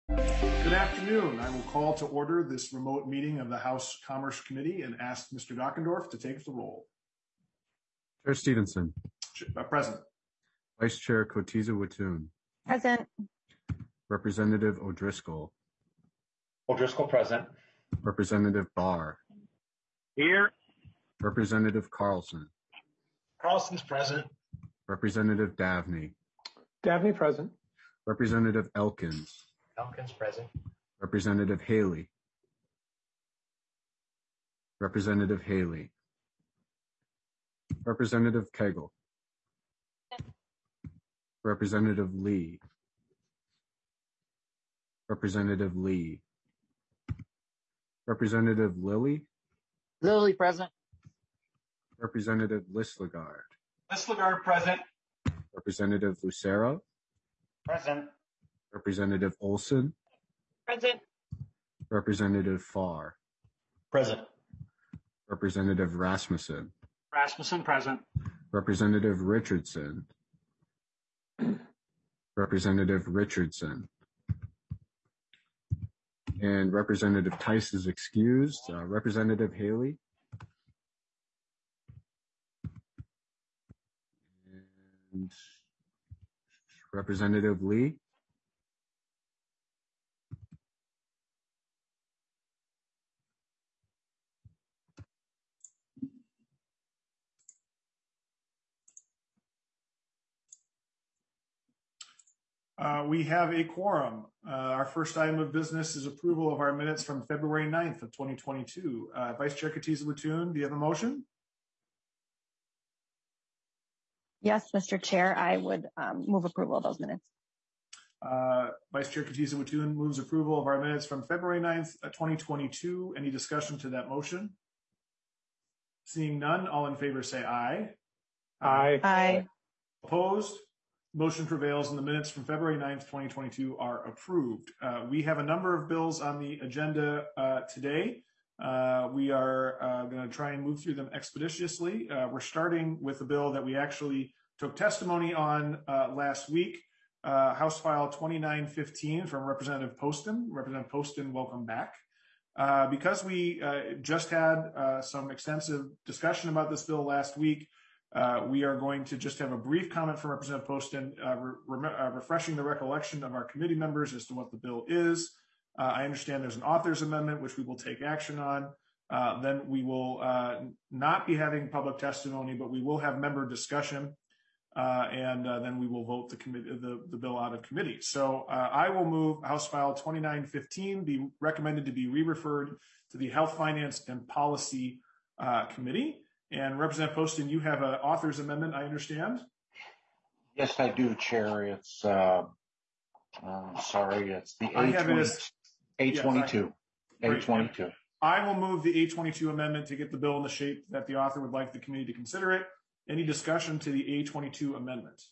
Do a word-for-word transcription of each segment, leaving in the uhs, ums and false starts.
Good afternoon. I will call to order this remote meeting of the House Commerce Committee and ask Mister Dockendorf to take the roll. Chair Stevenson. Uh, present. Vice Chair Cotiza-Wittun. Present. Representative O'Driscoll. O'Driscoll present. Representative Barr. Here. Representative Carlson. Carlson's present. Representative Davney. Davney present. Representative Elkins. Elkins present. Representative Haley. Representative Haley. Representative Kegel. Representative Lee. Representative Lee. Representative Lilly. Lilly present. Representative Listlegard. Listlegard present. Representative Lucero. Present. Representative Olson. Present. Representative Farr. Present. Representative Rasmussen. Rasmussen present. Representative Richardson. Representative Richardson. And Representative Tice is excused. Uh, Representative Haley. And Representative Lee. Uh, we have a quorum. Uh, our first item of business is approval of our minutes from February ninth of twenty twenty-two. Uh, Vice Chair Cotiza-Wittun, do you have a motion? Yes, Mister Chair, I would um, move approval of those minutes. Uh, Vice Chair Cotiza-Wittun moves approval of our minutes from February ninth, twenty twenty-two. Any discussion to that motion? Seeing none, all in favor say aye. Aye. Aye. Opposed? Motion prevails and the minutes from February ninth, twenty twenty-two are approved. Uh, we have a number of bills on the agenda uh, today. Uh, we are uh, going to try and move through them expeditiously. Uh, we're starting with a bill that we actually took testimony on uh, last week, uh, House File twenty-nine fifteen from Representative Poston. Representative Poston, welcome back. Uh, because we uh, just had uh, some extensive discussion about this bill last week, Uh, we are going to just have a brief comment from Representative Poston, uh, re- uh, refreshing the recollection of our committee members as to what the bill is. Uh, I understand there's an author's amendment, which we will take action on. Uh, then we will uh, not be having public testimony, but we will have member discussion, uh, and uh, then we will vote the, committee, the, the bill out of committee. So uh, I will move House File twenty-nine fifteen be recommended to be re-referred to the Health, Finance, and Policy uh, Committee. And Representative Poston, you have an author's amendment, I understand? Yes, I do, Chair. It's, uh, uh, sorry, it's the A twenty-two. A twenty-two. I will move the A twenty-two amendment to get the bill in the shape that the author would like the committee to consider it. Any discussion to the A twenty-two amendment?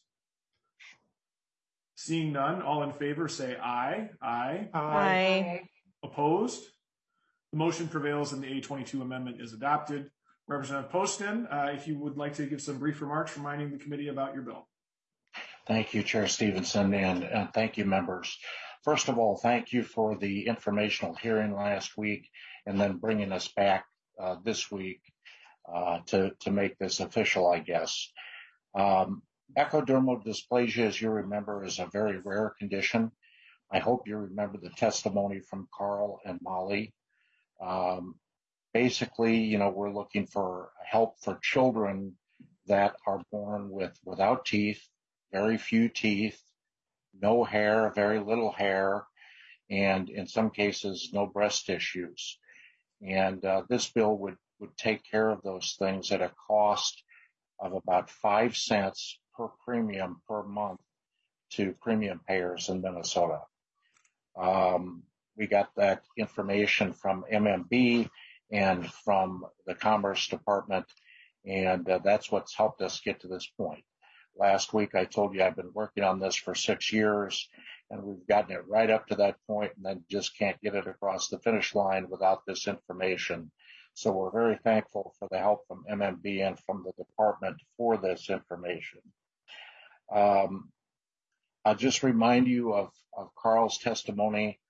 Seeing none, all in favor say aye. Aye. Aye. Opposed? The motion prevails and the A twenty-two amendment is adopted. Representative Poston, uh, if you would like to give some brief remarks reminding the committee about your bill. Thank you, Chair Stevenson, and, and thank you, members. First of all, thank you for the informational hearing last week and then bringing us back uh, this week uh, to, to make this official, I guess. Um, ectodermal dysplasia, as you remember, is a very rare condition. I hope you remember the testimony from Carl and Molly. Um, Basically, you know, we're looking for help for children that are born with without teeth, very few teeth, no hair, very little hair, and in some cases, no breast tissues. And uh, this bill would, would take care of those things at a cost of about five cents per premium per month to premium payers in Minnesota. Um, we got that information from M M B and from the Commerce Department, and uh, that's what's helped us get to this point. Last week, I told you I've been working on this for six years, and we've gotten it right up to that point, and then just can't get it across the finish line without this information. So we're very thankful for the help from M M B and from the department for this information. Um, I'll just remind you of, of Carl's testimony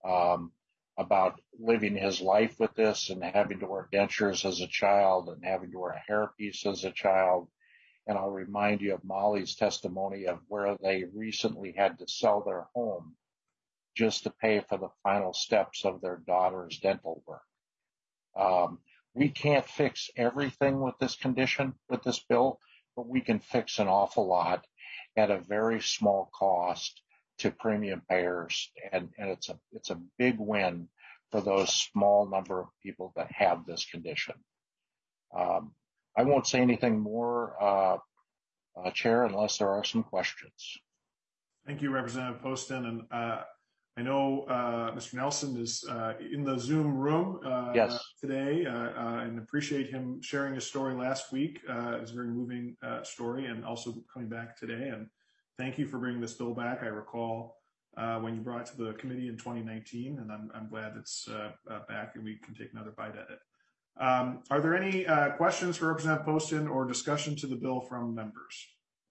um, about living his life with this and having to wear dentures as a child and having to wear a hairpiece as a child. And I'll remind you of Molly's testimony of where they recently had to sell their home just to pay for the final steps of their daughter's dental work. Um, we can't fix everything with this condition, with this bill, but we can fix an awful lot at a very small cost to premium payers. And, and it's a, it's a big win for those small number of people that have this condition. Um, I won't say anything more, uh, uh, Chair, unless there are some questions. Thank you, Representative Poston. And uh, I know uh, Mister Nelson is uh, in the Zoom room uh, Yes. today, uh, uh, and appreciate him sharing his story last week. Uh, it's a very moving uh, story, and also coming back today. And thank you for bringing this bill back. I recall uh, when you brought it to the committee in twenty nineteen, and I'm, I'm glad it's uh, uh, back and we can take another bite at it. Um, are there any uh, questions for Representative Poston or discussion to the bill from members?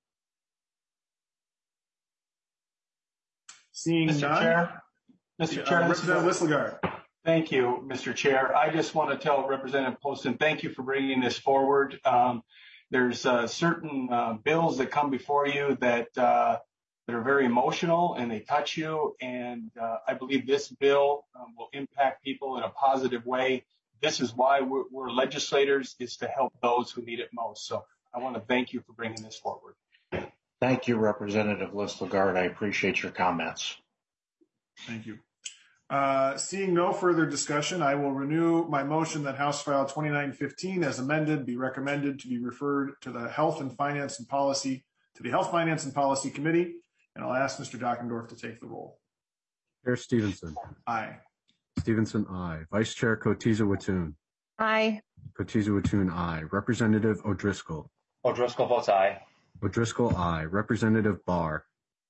Seeing Mister none. Chair, Mister Uh, Chair, this is Representative Listlegard. Thank you, Mister Chair. I just want to tell Representative Poston, thank you for bringing this forward. Um, there's uh, certain uh, bills that come before you that uh, that are very emotional and they touch you. And uh, I believe this bill um, will impact people in a positive way. This is why we're, we're legislators, is to help those who need it most. So I want to thank you for bringing this forward. Thank you, Representative Listlegard. I appreciate your comments. Thank you. Uh, seeing no further discussion, I will renew my motion that House File twenty-nine fifteen, as amended, be recommended to be referred to the Health and Finance and Policy to the Health, Finance and Policy Committee, and I'll ask Mister Dockendorf to take the roll. Chair Stevenson. Aye. Stevenson, aye. Vice Chair Cotiza Wattoon. Aye. Cotiza Wattoon, aye. Representative O'Driscoll. O'Driscoll votes aye. O'Driscoll, aye. Representative Barr.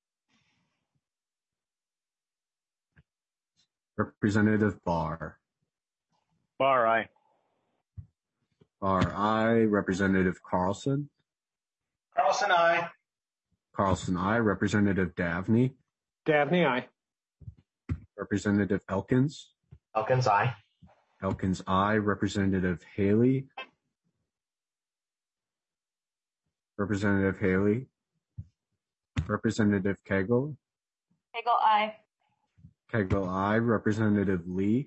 Representative Barr. Barr, aye. Barr, aye. Representative Carlson. Carlson, aye. Carlson, aye. Representative Davney. Dabney, aye. Representative Elkins. Elkins, aye. Elkins, aye. Representative Haley. Representative Haley. Representative Kegel. Hagel, aye. Kegel, aye. Representative Lee.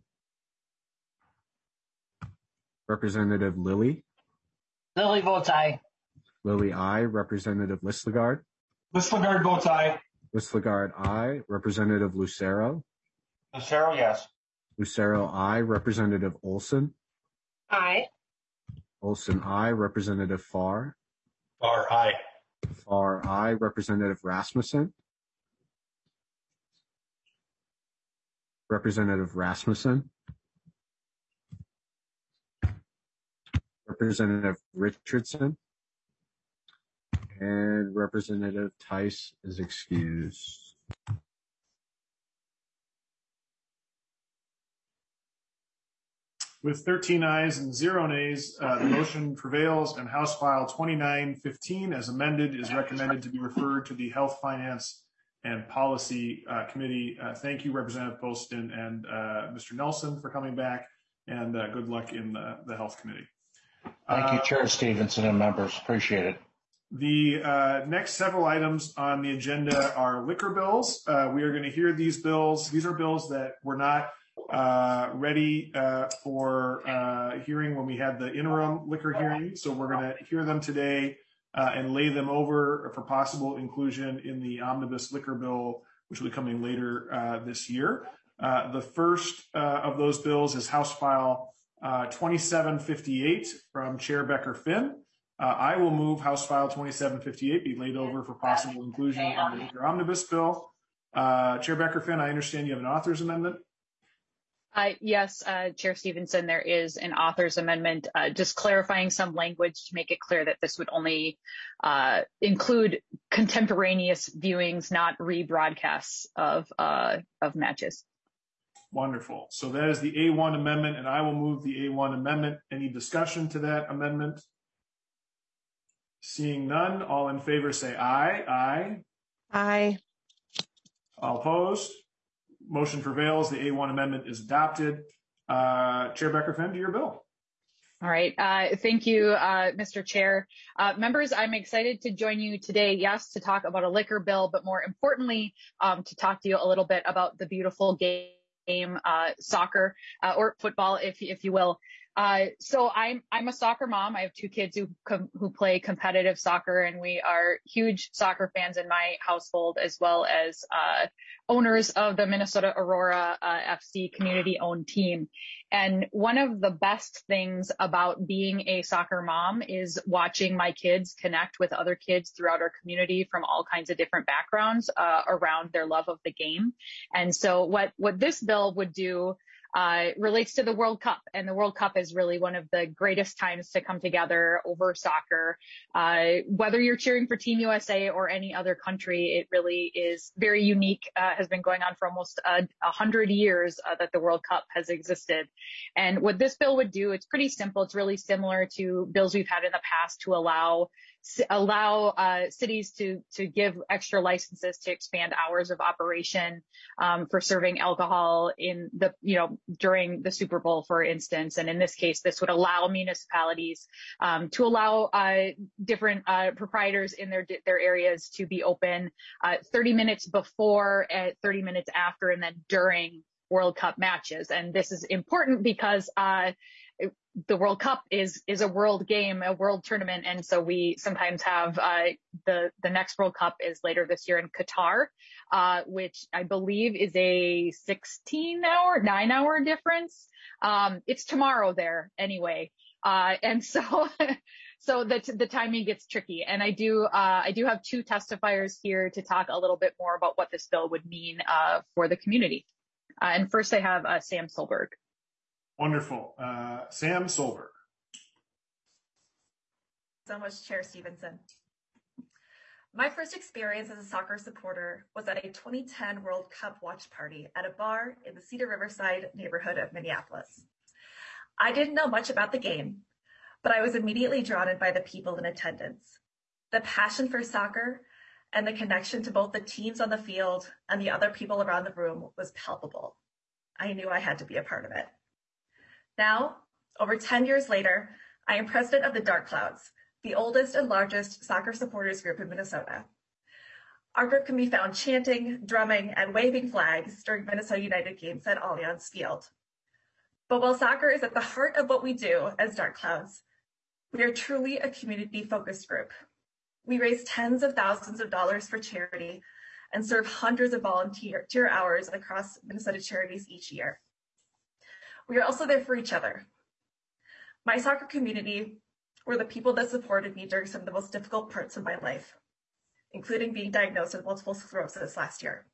Representative Lilly. Lily votes aye. Lilly, aye. Representative Listlegard. Listlegard votes aye. Listlegard, aye. Representative Lucero. Lucero, yes. Lucero, aye. Representative Olson. Aye. Olson, aye. Representative Farr. Barr, aye. Farr, aye. Representative Rasmussen. Representative Rasmussen. Representative Richardson. And Representative Tice is excused. With thirteen ayes and zero nays, uh, the motion prevails, and House File twenty-nine fifteen, as amended, is recommended to be referred to the Health, Finance, and Policy uh, Committee. Uh, thank you, Representative Poston and uh, Mister Nelson, for coming back, and uh, good luck in the, the Health Committee. Thank you, Uh, Chair Stevenson and members. Appreciate it. The uh, next several items on the agenda are liquor bills. Uh, we are going to hear these bills. These are bills that were not uh, ready uh, for uh, hearing when we had the interim liquor hearing. So we're going to hear them today uh, and lay them over for possible inclusion in the omnibus liquor bill, which will be coming later uh, this year. Uh, the first uh, of those bills is House File uh, twenty-seven fifty-eight from Chair Becker Finn. Uh, I will move House File twenty-seven fifty-eight be laid over for possible inclusion in the liquor omnibus bill. Uh, Chair Becker Finn, I understand you have an author's amendment. Uh, yes, uh, Chair Stevenson, there is an author's amendment, uh, just clarifying some language to make it clear that this would only uh, include contemporaneous viewings, not rebroadcasts of uh, of matches. Wonderful. So that is the A one amendment, and I will move the A one amendment. Any discussion to that amendment? Seeing none, all in favor say aye. Aye. Aye. All opposed? motion prevails. The A one amendment is adopted. Uh, Chair Becker-Finn, to your bill. All right. Uh, thank you, uh, Mister Chair. Uh, members, I'm excited to join you today, yes, to talk about a liquor bill, but more importantly, um, to talk to you a little bit about the beautiful game, uh, soccer, uh, or football, if, if you will. Uh, so I'm, I'm a soccer mom. I have two kids who, com- who play competitive soccer, and we are huge soccer fans in my household, as well as, uh, owners of the Minnesota Aurora, uh, F C community owned team. And one of the best things about being a soccer mom is watching my kids connect with other kids throughout our community from all kinds of different backgrounds, uh, around their love of the game. And so what, what this bill would do Uh, relates to the World Cup, and the World Cup is really one of the greatest times to come together over soccer. Uh, whether you're cheering for Team U S A or any other country, it really is very unique, uh, has been going on for almost a, a hundred years uh, that the World Cup has existed. And what this bill would do, it's pretty simple. It's really similar to bills we've had in the past to allow allow uh, cities to to give extra licenses to expand hours of operation um, for serving alcohol in the you know during the Super Bowl, for instance. And in this case, this would allow municipalities um, to allow uh, different uh, proprietors in their their areas to be open uh, thirty minutes before, uh, thirty minutes after, and then during World Cup matches. And this is important because uh, the World Cup is is a world game, a world tournament, and so we sometimes have uh, the the next World Cup is later this year in Qatar, uh, which I believe is a sixteen hour, nine hour difference. Um, it's tomorrow there anyway, uh, and so so the the timing gets tricky. And I do uh, I do have two testifiers here to talk a little bit more about what this bill would mean uh, for the community. Uh, and first, I have uh, Sam Solberg. Wonderful. Uh, Sam Solberg. So much, Chair Stevenson. My first experience as a soccer supporter was at a twenty ten World Cup watch party at a bar in the Cedar Riverside neighborhood of Minneapolis. I didn't know much about the game, but I was immediately drawn in by the people in attendance. The passion for soccer and the connection to both the teams on the field and the other people around the room was palpable. I knew I had to be a part of it. Now, over ten years later, I am president of the Dark Clouds, the oldest and largest soccer supporters group in Minnesota. Our group can be found chanting, drumming, and waving flags during Minnesota United games at Allianz Field. But while soccer is at the heart of what we do as Dark Clouds, we are truly a community-focused group. We raise tens of thousands of dollars for charity and serve hundreds of volunteer hours across Minnesota charities each year. We are also there for each other. My soccer community were the people that supported me during some of the most difficult parts of my life, including being diagnosed with multiple sclerosis last year.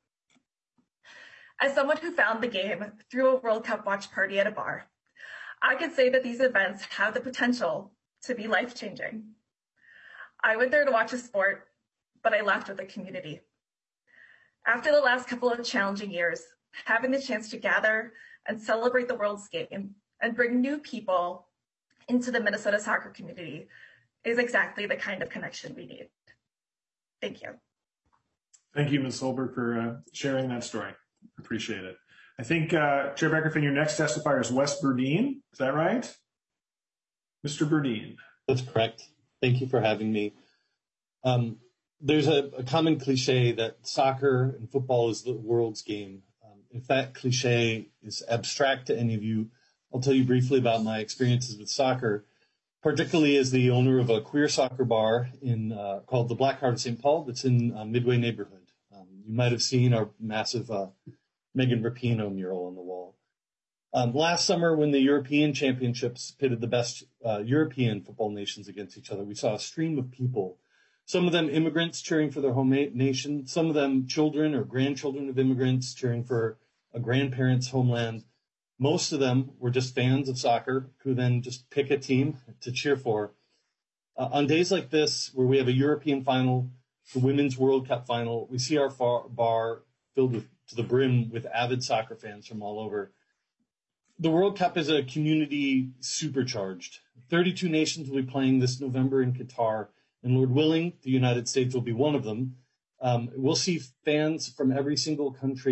As someone who found the game through a World Cup watch party at a bar, I can say that these events have the potential to be life-changing. I went there to watch a sport, but I left with a community. After the last couple of challenging years, having the chance to gather and celebrate the world's game and bring new people into the Minnesota soccer community is exactly the kind of connection we need. Thank you. Thank you, Miz Solberg, for uh, sharing that story. Appreciate it. I think, uh, Chair Becker-Finn, your next testifier is Wes Burdine. Is that right? Mister Burdine. That's correct. Thank you for having me. Um, there's a, a common cliche that soccer and football is the world's game. Um, if that cliche is abstract to any of you, I'll tell you briefly about my experiences with soccer, particularly as the owner of a queer soccer bar in uh, called the Black Heart of Saint Paul that's in uh, Midway neighborhood. Um, you might have seen our massive uh, Megan Rapinoe mural on the wall. Um, last summer, when the European Championships pitted the best uh, European football nations against each other, we saw a stream of people, some of them immigrants cheering for their home nation, some of them children or grandchildren of immigrants cheering for a grandparent's homeland. Most of them were just fans of soccer who then just pick a team to cheer for. Uh, on days like this, where we have a European final, the Women's World Cup final, we see our far- bar filled with, to the brim with avid soccer fans from all over. The World Cup is a community supercharged. thirty-two nations will be playing this November in Qatar, and Lord willing, the United States will be one of them. Um, we'll see fans from every single country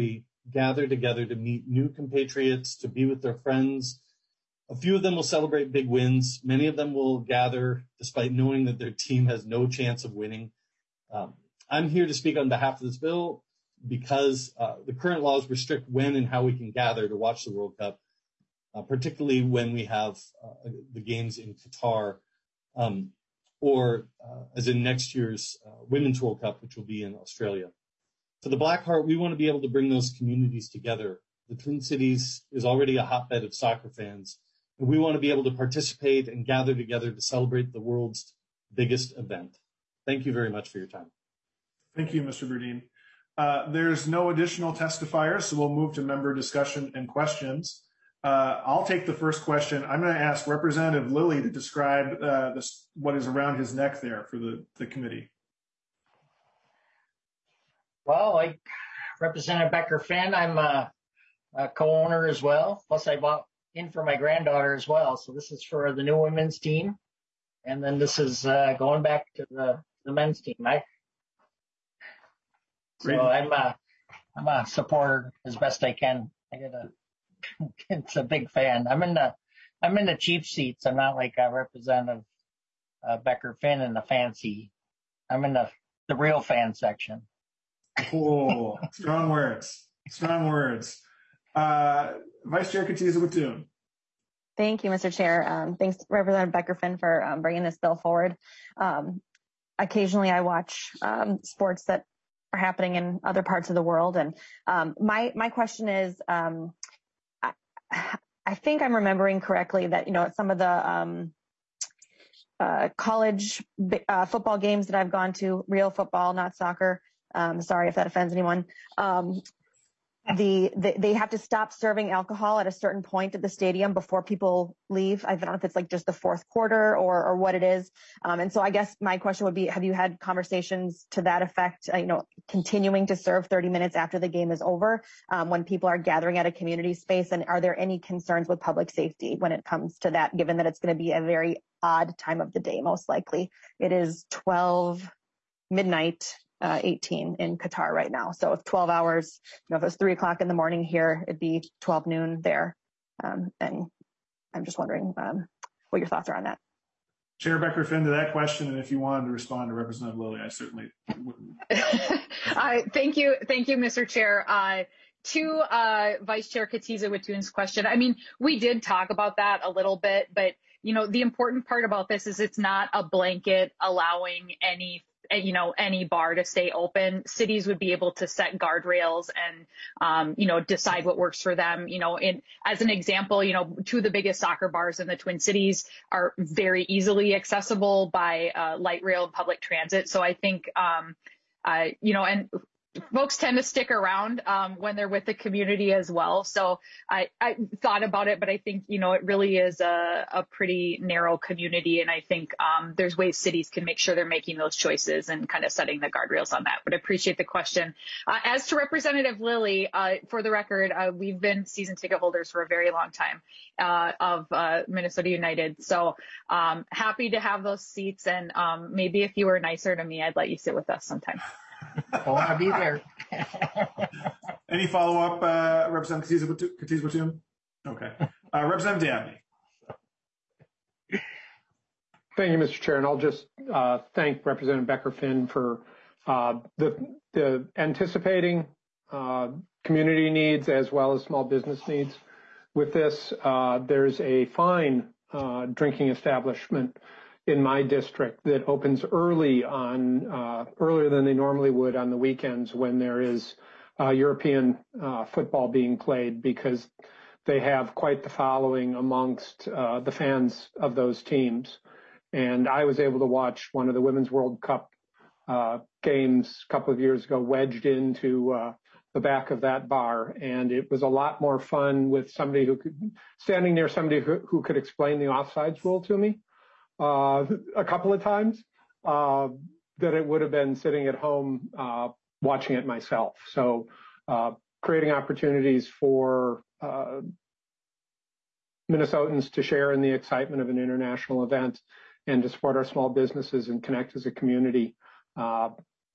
gather together to meet new compatriots, to be with their friends. A few of them will celebrate big wins. Many of them will gather despite knowing that their team has no chance of winning. Um, I'm here to speak on behalf of this bill because uh, the current laws restrict when and how we can gather to watch the World Cup, uh, particularly when we have uh, the games in Qatar, um, or uh, as in next year's uh, Women's World Cup, which will be in Australia. For the Black Heart, we want to be able to bring those communities together. The Twin Cities is already a hotbed of soccer fans, and we want to be able to participate and gather together to celebrate the world's biggest event. Thank you very much for your time. Thank you, Mister Burdine. Uh, there's no additional testifiers, so we'll move to member discussion and questions. Uh, I'll take the first question. I'm going to ask Representative Lilly to describe uh, this, what is around his neck there for the, the committee. Well, like Representative Becker-Finn, I'm a, a co-owner as well. Plus, I bought in for my granddaughter as well. So this is for the new women's team, and then this is uh, going back to the, the men's team. I, so I'm a, I'm a supporter as best I can. I get a, it's a big fan. I'm in the, I'm in the cheap seats. I'm not like a Representative uh, Becker-Finn in the fancy. I'm in the the real fan section. Cool. Strong words. Strong words. Uh, Vice Chair Katiza-Witthuhn. Thank you, Mister Chair. Um, thanks, Representative Becker-Finn, for um, bringing this bill forward. Um, occasionally, I watch um, sports that are happening in other parts of the world, and um, my my question is, um, I, I think I'm remembering correctly that you know some of the um, uh, college uh, football games that I've gone to, real football, not soccer. Um, sorry if that offends anyone. Um, the, the they have to stop serving alcohol at a certain point at the stadium before people leave. I don't know if it's like just the fourth quarter or or what it is. Um, and so I guess my question would be: have you had conversations to that effect? Uh, you know, continuing to serve thirty minutes after the game is over um, when people are gathering at a community space? And are there any concerns with public safety when it comes to that? Given that it's going to be a very odd time of the day, most likely it is twelve midnight. Uh, eighteen in Qatar right now. So if twelve hours, you know, if it was three o'clock in the morning here, it'd be twelve noon there. Um, and I'm just wondering um, what your thoughts are on that. Chair Becker-Finn, to that question, and if you wanted to respond to Representative Lilly, I certainly wouldn't. uh, thank you. Thank you, Mister Chair. Uh, to uh, Vice Chair Katiza-Witthuhn's question, I mean, we did talk about that a little bit, but, you know, the important part about this is it's not a blanket allowing any you know, any bar to stay open. Cities would be able to set guardrails and, um, you know, decide what works for them. You know, in, as an example, you know, two of the biggest soccer bars in the Twin Cities are very easily accessible by uh, light rail and public transit. So I think, um, uh, you know, and folks tend to stick around um, when they're with the community as well. So I, I thought about it, but I think, you know, it really is a, a pretty narrow community. And I think um, there's ways cities can make sure they're making those choices and kind of setting the guardrails on that. But I appreciate the question. Uh, as to Representative Lilly, uh, for the record, uh, we've been season ticket holders for a very long time uh, of uh, Minnesota United. So um, happy to have those seats. And um, maybe if you were nicer to me, I'd let you sit with us sometime. I want to be there. Any follow-up, uh, Representative Katiza-Witthuhn? Okay. Uh, Representative Dabney. Thank you, Mister Chair, and I'll just uh, thank Representative Becker-Finn for uh, the, the anticipating uh, community needs as well as small business needs. With this, uh, there's a fine uh, drinking establishment in my district that opens early on, uh, earlier than they normally would on the weekends when there is uh, European uh, football being played, because they have quite the following amongst uh, the fans of those teams. And I was able to watch one of the Women's World Cup uh, games a couple of years ago, wedged into uh, the back of that bar. And it was a lot more fun with somebody who could, standing near somebody who, who could explain the offsides rule to me. Uh, a couple of times, uh, that it would have been sitting at home uh, watching it myself. So uh, creating opportunities for uh, Minnesotans to share in the excitement of an international event and to support our small businesses and connect as a community. Uh,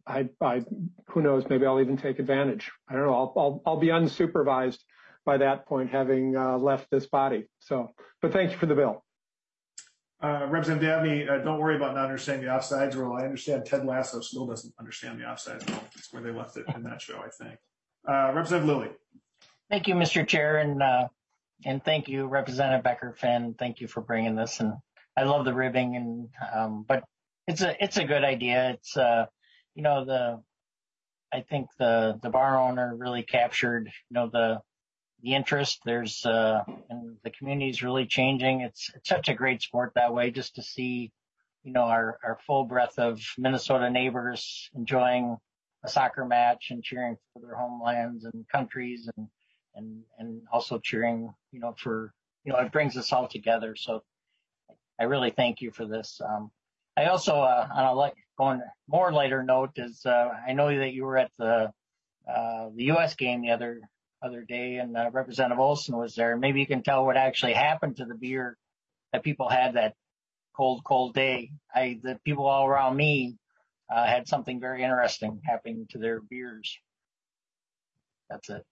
I, I, who knows, maybe I'll even take advantage. I don't know. I'll, I'll, I'll be unsupervised by that point, having uh, left this body. So, but thank you for the bill. Uh, Representative Dabney, uh, don't worry about not understanding the offsides rule. I understand Ted Lasso still doesn't understand the offsides rule. That's where they left it in that show, I think. Uh, Representative Lilly. Thank you, Mister Chair, and uh, and thank you, Representative Becker-Finn. Thank you for bringing this. And I love the ribbing, and um, but it's a it's a good idea. It's uh, you know the I think the the bar owner really captured you know the the interest. There's uh, and the community is really changing. It's it's such a great sport that way. Just to see you know our our full breadth of Minnesota neighbors enjoying a soccer match and cheering for their homelands and countries, and and and also cheering you know for you know it brings us all together. So I really thank you for this. Um, I also uh, on a like going more lighter note is uh, I know that you were at the uh, the U S game the other other day, and uh, Representative Olson was there. Maybe you can tell what actually happened to the beer that people had that cold cold day. I the people all around me uh, had something very interesting happening to their beers. That's it.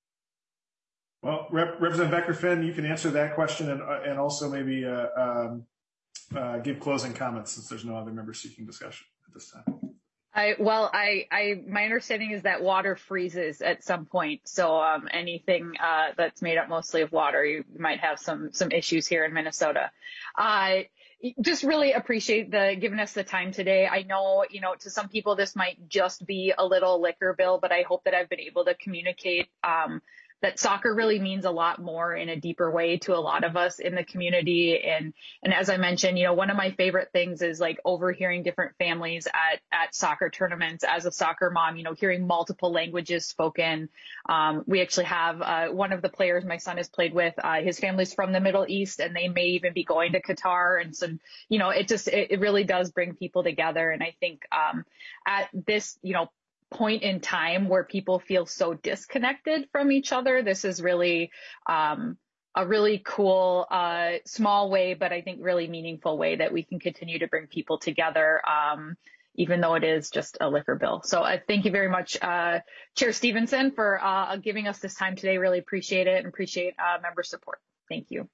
Well, Rep- Representative Becker-Finn, you can answer that question and uh, and also maybe uh, um, uh, give closing comments since there's no other members seeking discussion at this time. I, well, I, I, my understanding is that water freezes at some point. So, um, anything, uh, that's made up mostly of water, you might have some, some issues here in Minnesota. I uh, just really appreciate the giving us the time today. I know, you know, to some people, this might just be a little liquor bill, but I hope that I've been able to communicate, um, that soccer really means a lot more in a deeper way to a lot of us in the community. And, and as I mentioned, you know, one of my favorite things is like overhearing different families at, at soccer tournaments. As a soccer mom, you know, hearing multiple languages spoken. Um, we actually have, uh, one of the players my son has played with, uh, his family's from the Middle East, and they may even be going to Qatar. And so, you know, it just, it, it really does bring people together. And I think, um, at this, you know, point in time where people feel so disconnected from each other, this is really um, a really cool, uh, small way, but I think really meaningful way that we can continue to bring people together, um, even though it is just a liquor bill. So uh, thank you very much, uh, Chair Stevenson, for uh, giving us this time today. Really appreciate it and appreciate uh, member support. Thank you.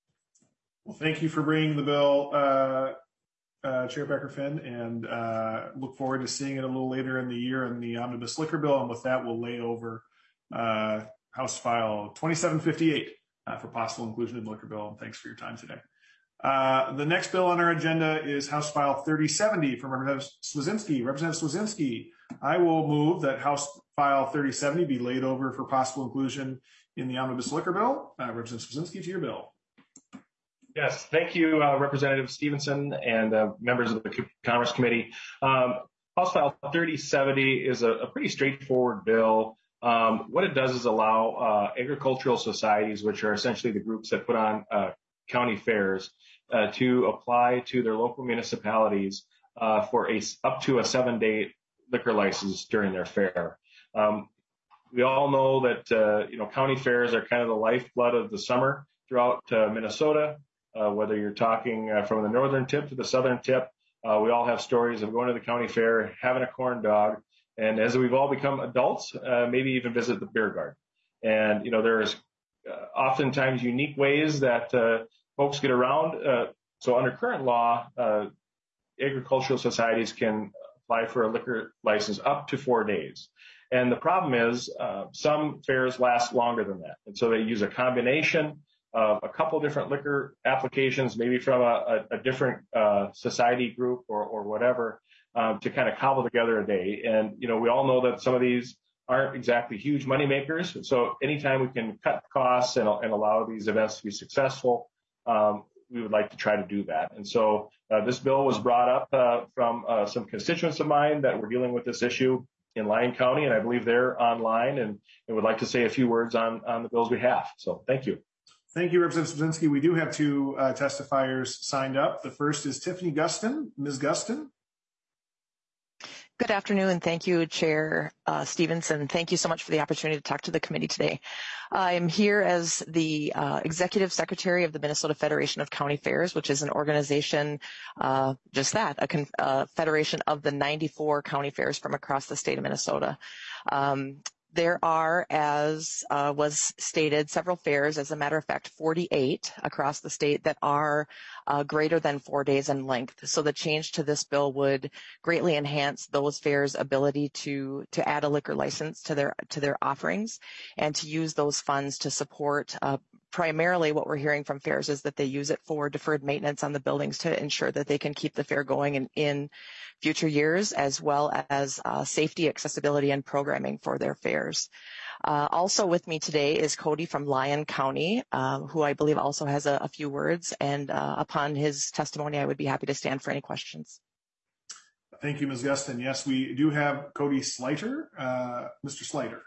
Well, thank you for bringing the bill, uh, Uh, Chair Becker-Finn, and uh, look forward to seeing it a little later in the year in the omnibus liquor bill. And with that, we'll lay over uh, House File twenty-seven fifty-eight uh, for possible inclusion in the liquor bill. And thanks for your time today. Uh, the next bill on our agenda is House File thirty seventy from Representative Swedzinski. Representative Swedzinski, I will move that House File thirty seventy be laid over for possible inclusion in the omnibus liquor bill. Uh, Representative Swedzinski, to your bill. Yes, thank you, uh, Representative Stevenson and uh, members of the Commerce Committee. Um, House File thirty seventy is a, a pretty straightforward bill. Um, what it does is allow uh, agricultural societies, which are essentially the groups that put on uh, county fairs, uh, to apply to their local municipalities uh, for a up to a seven-day liquor license during their fair. Um, we all know that uh, you know county fairs are kind of the lifeblood of the summer throughout uh, Minnesota. Uh, whether you're talking uh, from the northern tip to the southern tip, uh, we all have stories of going to the county fair, having a corn dog, and as we've all become adults, uh, maybe even visit the beer garden. And, you know, there's uh, oftentimes unique ways that uh, folks get around. Uh, so under current law, uh, agricultural societies can apply for a liquor license up to four days. And the problem is uh, some fairs last longer than that. And so they use a combination of a couple different liquor applications, maybe from a, a, a different uh, society group or, or whatever, um, to kind of cobble together a day. And, you know, we all know that some of these aren't exactly huge money makers. So anytime we can cut costs and, and allow these events to be successful, um, we would like to try to do that. And so uh, this bill was brought up uh, from uh, some constituents of mine that were dealing with this issue in Lyon County, and I believe they're online and, and would like to say a few words on, on the bill's behalf. So thank you. Thank you, Representative Swedzinski. We do have two uh, testifiers signed up. The first is Tiffany Gustin. Miz Gustin. Good afternoon, and thank you, Chair uh, Stevenson. Thank you so much for the opportunity to talk to the committee today. I am here as the uh, Executive Secretary of the Minnesota Federation of County Fairs, which is an organization, uh, just that, a con- uh, federation of the ninety-four county fairs from across the state of Minnesota. Um, There are, as uh, was stated, several fairs, as a matter of fact, forty-eight across the state that are uh, greater than four days in length. So the change to this bill would greatly enhance those fairs' ability to to add a liquor license to their to their offerings and to use those funds to support uh, primarily what we're hearing from fairs is that they use it for deferred maintenance on the buildings to ensure that they can keep the fair going in, in future years, as well as uh, safety, accessibility, and programming for their fairs. Uh, also with me today is Cody from Lyon County, uh, who I believe also has a, a few words, and uh, upon his testimony, I would be happy to stand for any questions. Thank you, Miz Gustin. Yes, we do have Cody Slater. Uh, Mister Slater.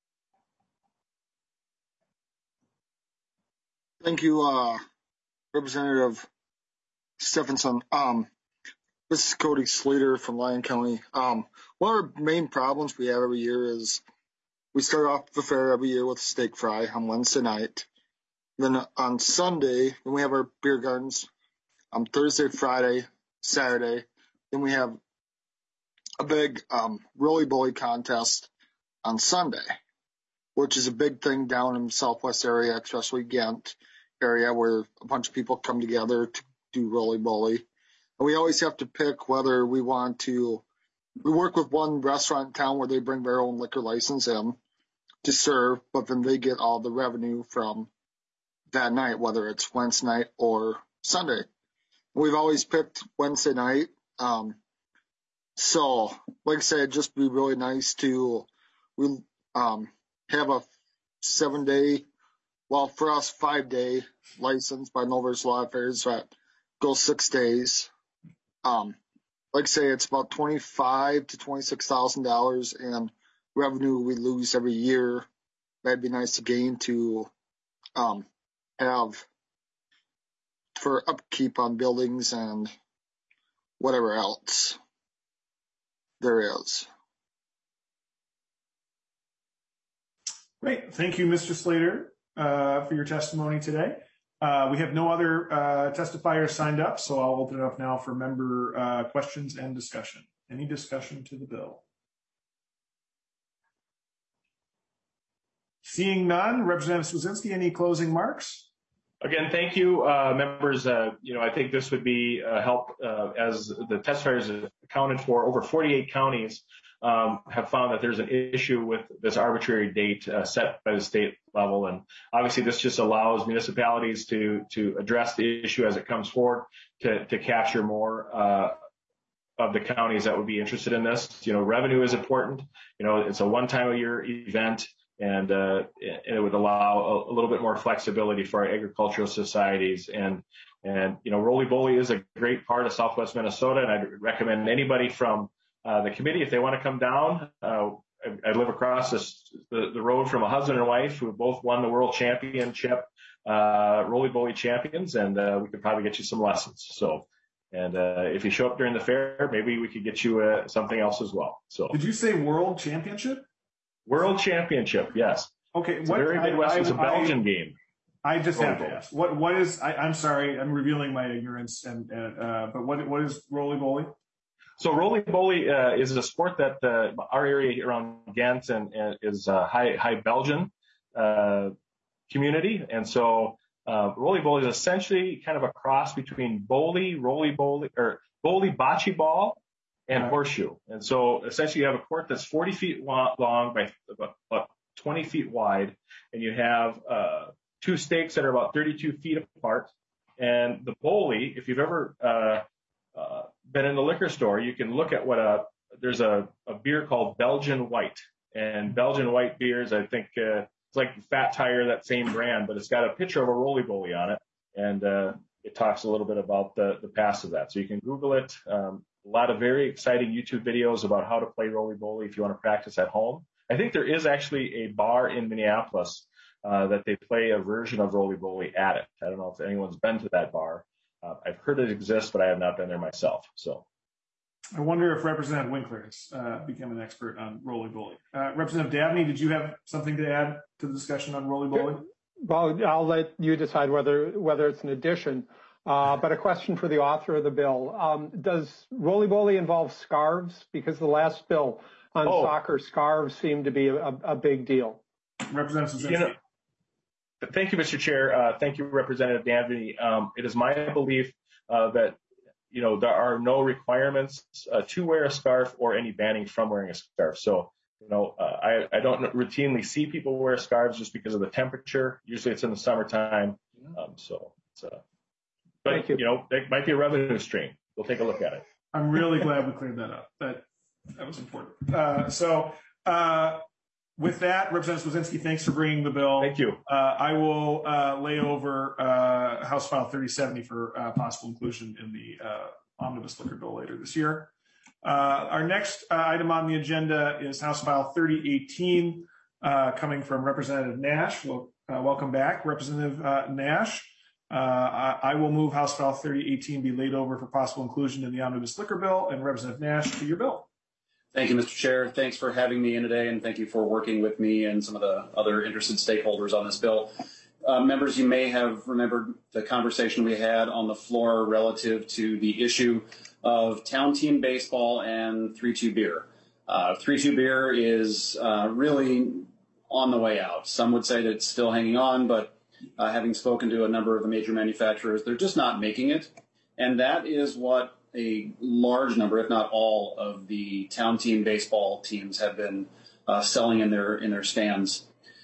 Thank you, uh, Representative Stephenson. Um, this is Cody Slater from Lyon County. Um, one of our main problems we have every year is we start off the fair every year with a steak fry on Wednesday night. Then on Sunday, then we have our beer gardens. On Thursday, Friday, Saturday, then we have a big um, Roly Boly contest on Sunday, which is a big thing down in the Southwest area, especially Ghent area, where a bunch of people come together to do Roly Boly. And we always have to pick whether we want to, we work with one restaurant in town where they bring their own liquor license in to serve, but then they get all the revenue from that night, whether it's Wednesday night or Sunday. We've always picked Wednesday night. Um, so, like I said, it'd just be really nice to we um, have a seven-day, well, for us, five-day license. But I know there's a lot of fairs that go six days. Um, like I say, it's about twenty-five to twenty-six thousand dollars in revenue we lose every year. That'd be nice to gain to um, have for upkeep on buildings and whatever else there is. Great. Thank you, Mister Slater, uh, for your testimony today. Uh, we have no other uh, testifiers signed up, so I'll open it up now for member uh, questions and discussion. Any discussion to the bill? Seeing none, Representative Swedzinski, any closing marks? Again, thank you, uh, members. Uh, you know, I think this would be a help uh, as the testifiers accounted for. Over forty-eight counties um, have found that there's an issue with this arbitrary date uh, set by the state level, and obviously this just allows municipalities to to address the issue as it comes forward to to capture more uh, of the counties that would be interested in this. You know, revenue is important. You know, it's a one-time a year event. And, uh, and it would allow a, a little bit more flexibility for our agricultural societies. And, and, you know, Roly Boly is a great part of Southwest Minnesota. And I'd recommend anybody from uh, the committee, if they want to come down, uh, I, I live across this, the, the road from a husband and wife who both won the world championship, uh, Roly Boly champions. And uh, we could probably get you some lessons. So, and uh, if you show up during the fair, maybe we could get you uh, something else as well. So, did you say world championship? World Championship, yes. Okay, it's what? Very Midwest. I, It's a Belgian I, game. I just Roly have Boly. to ask. What? What is? I, I'm sorry. I'm revealing my ignorance. And uh, but what? What is Roly Boly? So Roly Boly uh, is a sport that uh, our area around Ghent and, and is a high high Belgian uh, community, and so uh, Roly Boly is essentially kind of a cross between bowly, Roly Boly, or bowly bocce ball. And right. Horseshoe. And so essentially you have a court that's forty feet long by about twenty feet wide. And you have uh, two stakes that are about thirty-two feet apart. And the bowly, if you've ever uh, uh, been in the liquor store, you can look at what a, there's a, a beer called Belgian White. And Belgian White beers, I think uh, it's like Fat Tire, that same brand, but it's got a picture of a Roly Boly on it. And uh, it talks a little bit about the, the past of that. So you can Google it. Um, A lot of very exciting YouTube videos about how to play Roly Boly if you want to practice at home. I think there is actually a bar in Minneapolis uh, that they play a version of Roly Boly at it. I don't know if anyone's been to that bar. Uh, I've heard it exists, but I have not been there myself. So, I wonder if Representative Winkler has uh, become an expert on roly-poly. Uh, Representative Dabney, did you have something to add to the discussion on roly-poly? Well, I'll let you decide whether whether it's an addition. Uh, but a question for the author of the bill. Um, does roly-poly involve scarves? Because the last bill on oh. soccer, scarves seem to be a, a big deal. Representative Zuzinski. You know, thank you, Mister Chair. Uh, thank you, Representative Dabney. Um, it is my belief uh, that you know, there are no requirements uh, to wear a scarf or any banning from wearing a scarf. So, you know, uh, I, I don't routinely see people wear scarves just because of the temperature. Usually it's in the summertime. Um, so, it's, uh, but, Thank you. you know, it might be a revenue stream. We'll take a look at it. I'm really glad we cleared that up. That, that was important. Uh, so, uh, with that, Representative Swedzinski, thanks for bringing the bill. Thank you. Uh, I will uh, lay over uh, House File thirty seventy for uh, possible inclusion in the uh, Omnibus Liquor Bill later this year. Uh, our next uh, item on the agenda is House File thirty eighteen, uh, coming from Representative Nash. Well, uh, welcome back, Representative uh, Nash. Uh, I, I will move House File thirty eighteen be laid over for possible inclusion in the Omnibus Liquor Bill. And Representative Nash, to your bill. Thank you, Mister Chair. Thanks for having me in today, and thank you for working with me and some of the other interested stakeholders on this bill. Uh, members, you may have remembered the conversation we had on the floor relative to the issue of town team baseball and three two beer. Uh, three two beer is uh, really on the way out. Some would say that it's still hanging on, but uh, having spoken to a number of the major manufacturers, they're just not making it. And that is what a large number, if not all, of the town team baseball teams have been uh, selling in their in their stands.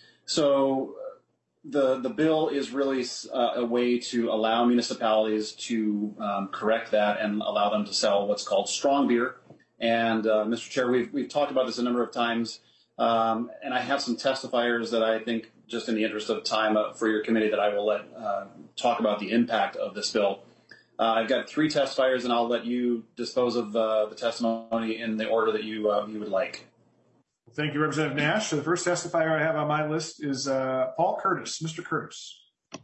So the the bill is really uh, a way to allow municipalities to um, correct that and allow them to sell what's called strong beer. And uh, Mister Chair, we've we've talked about this a number of times, um, and I have some testifiers that I think, just in the interest of time uh, for your committee, that I will let uh, talk about the impact of this bill. Uh, I've got three testifiers, and I'll let you dispose of uh, the testimony in the order that you uh, you would like. Thank you, Representative Nash. So the first testifier I have on my list is uh, Paul Curtis. Mister Curtis.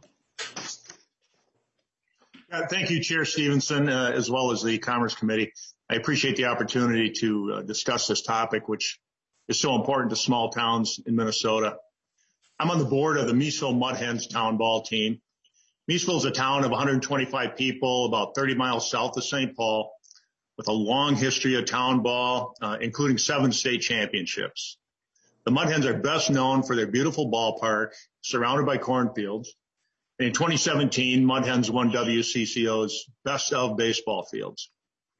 Uh, thank you, Chair Stevenson, uh, as well as the Commerce Committee. I appreciate the opportunity to uh, discuss this topic, which is so important to small towns in Minnesota. I'm on the board of the Meesville Mud Hens town ball team. Meesville is a town of one hundred twenty-five people, about thirty miles south of Saint Paul, with a long history of town ball, uh, including seven state championships. The Mud Hens are best known for their beautiful ballpark, surrounded by cornfields. And in twenty seventeen, Mud Hens won W C C O's Best of Baseball Fields.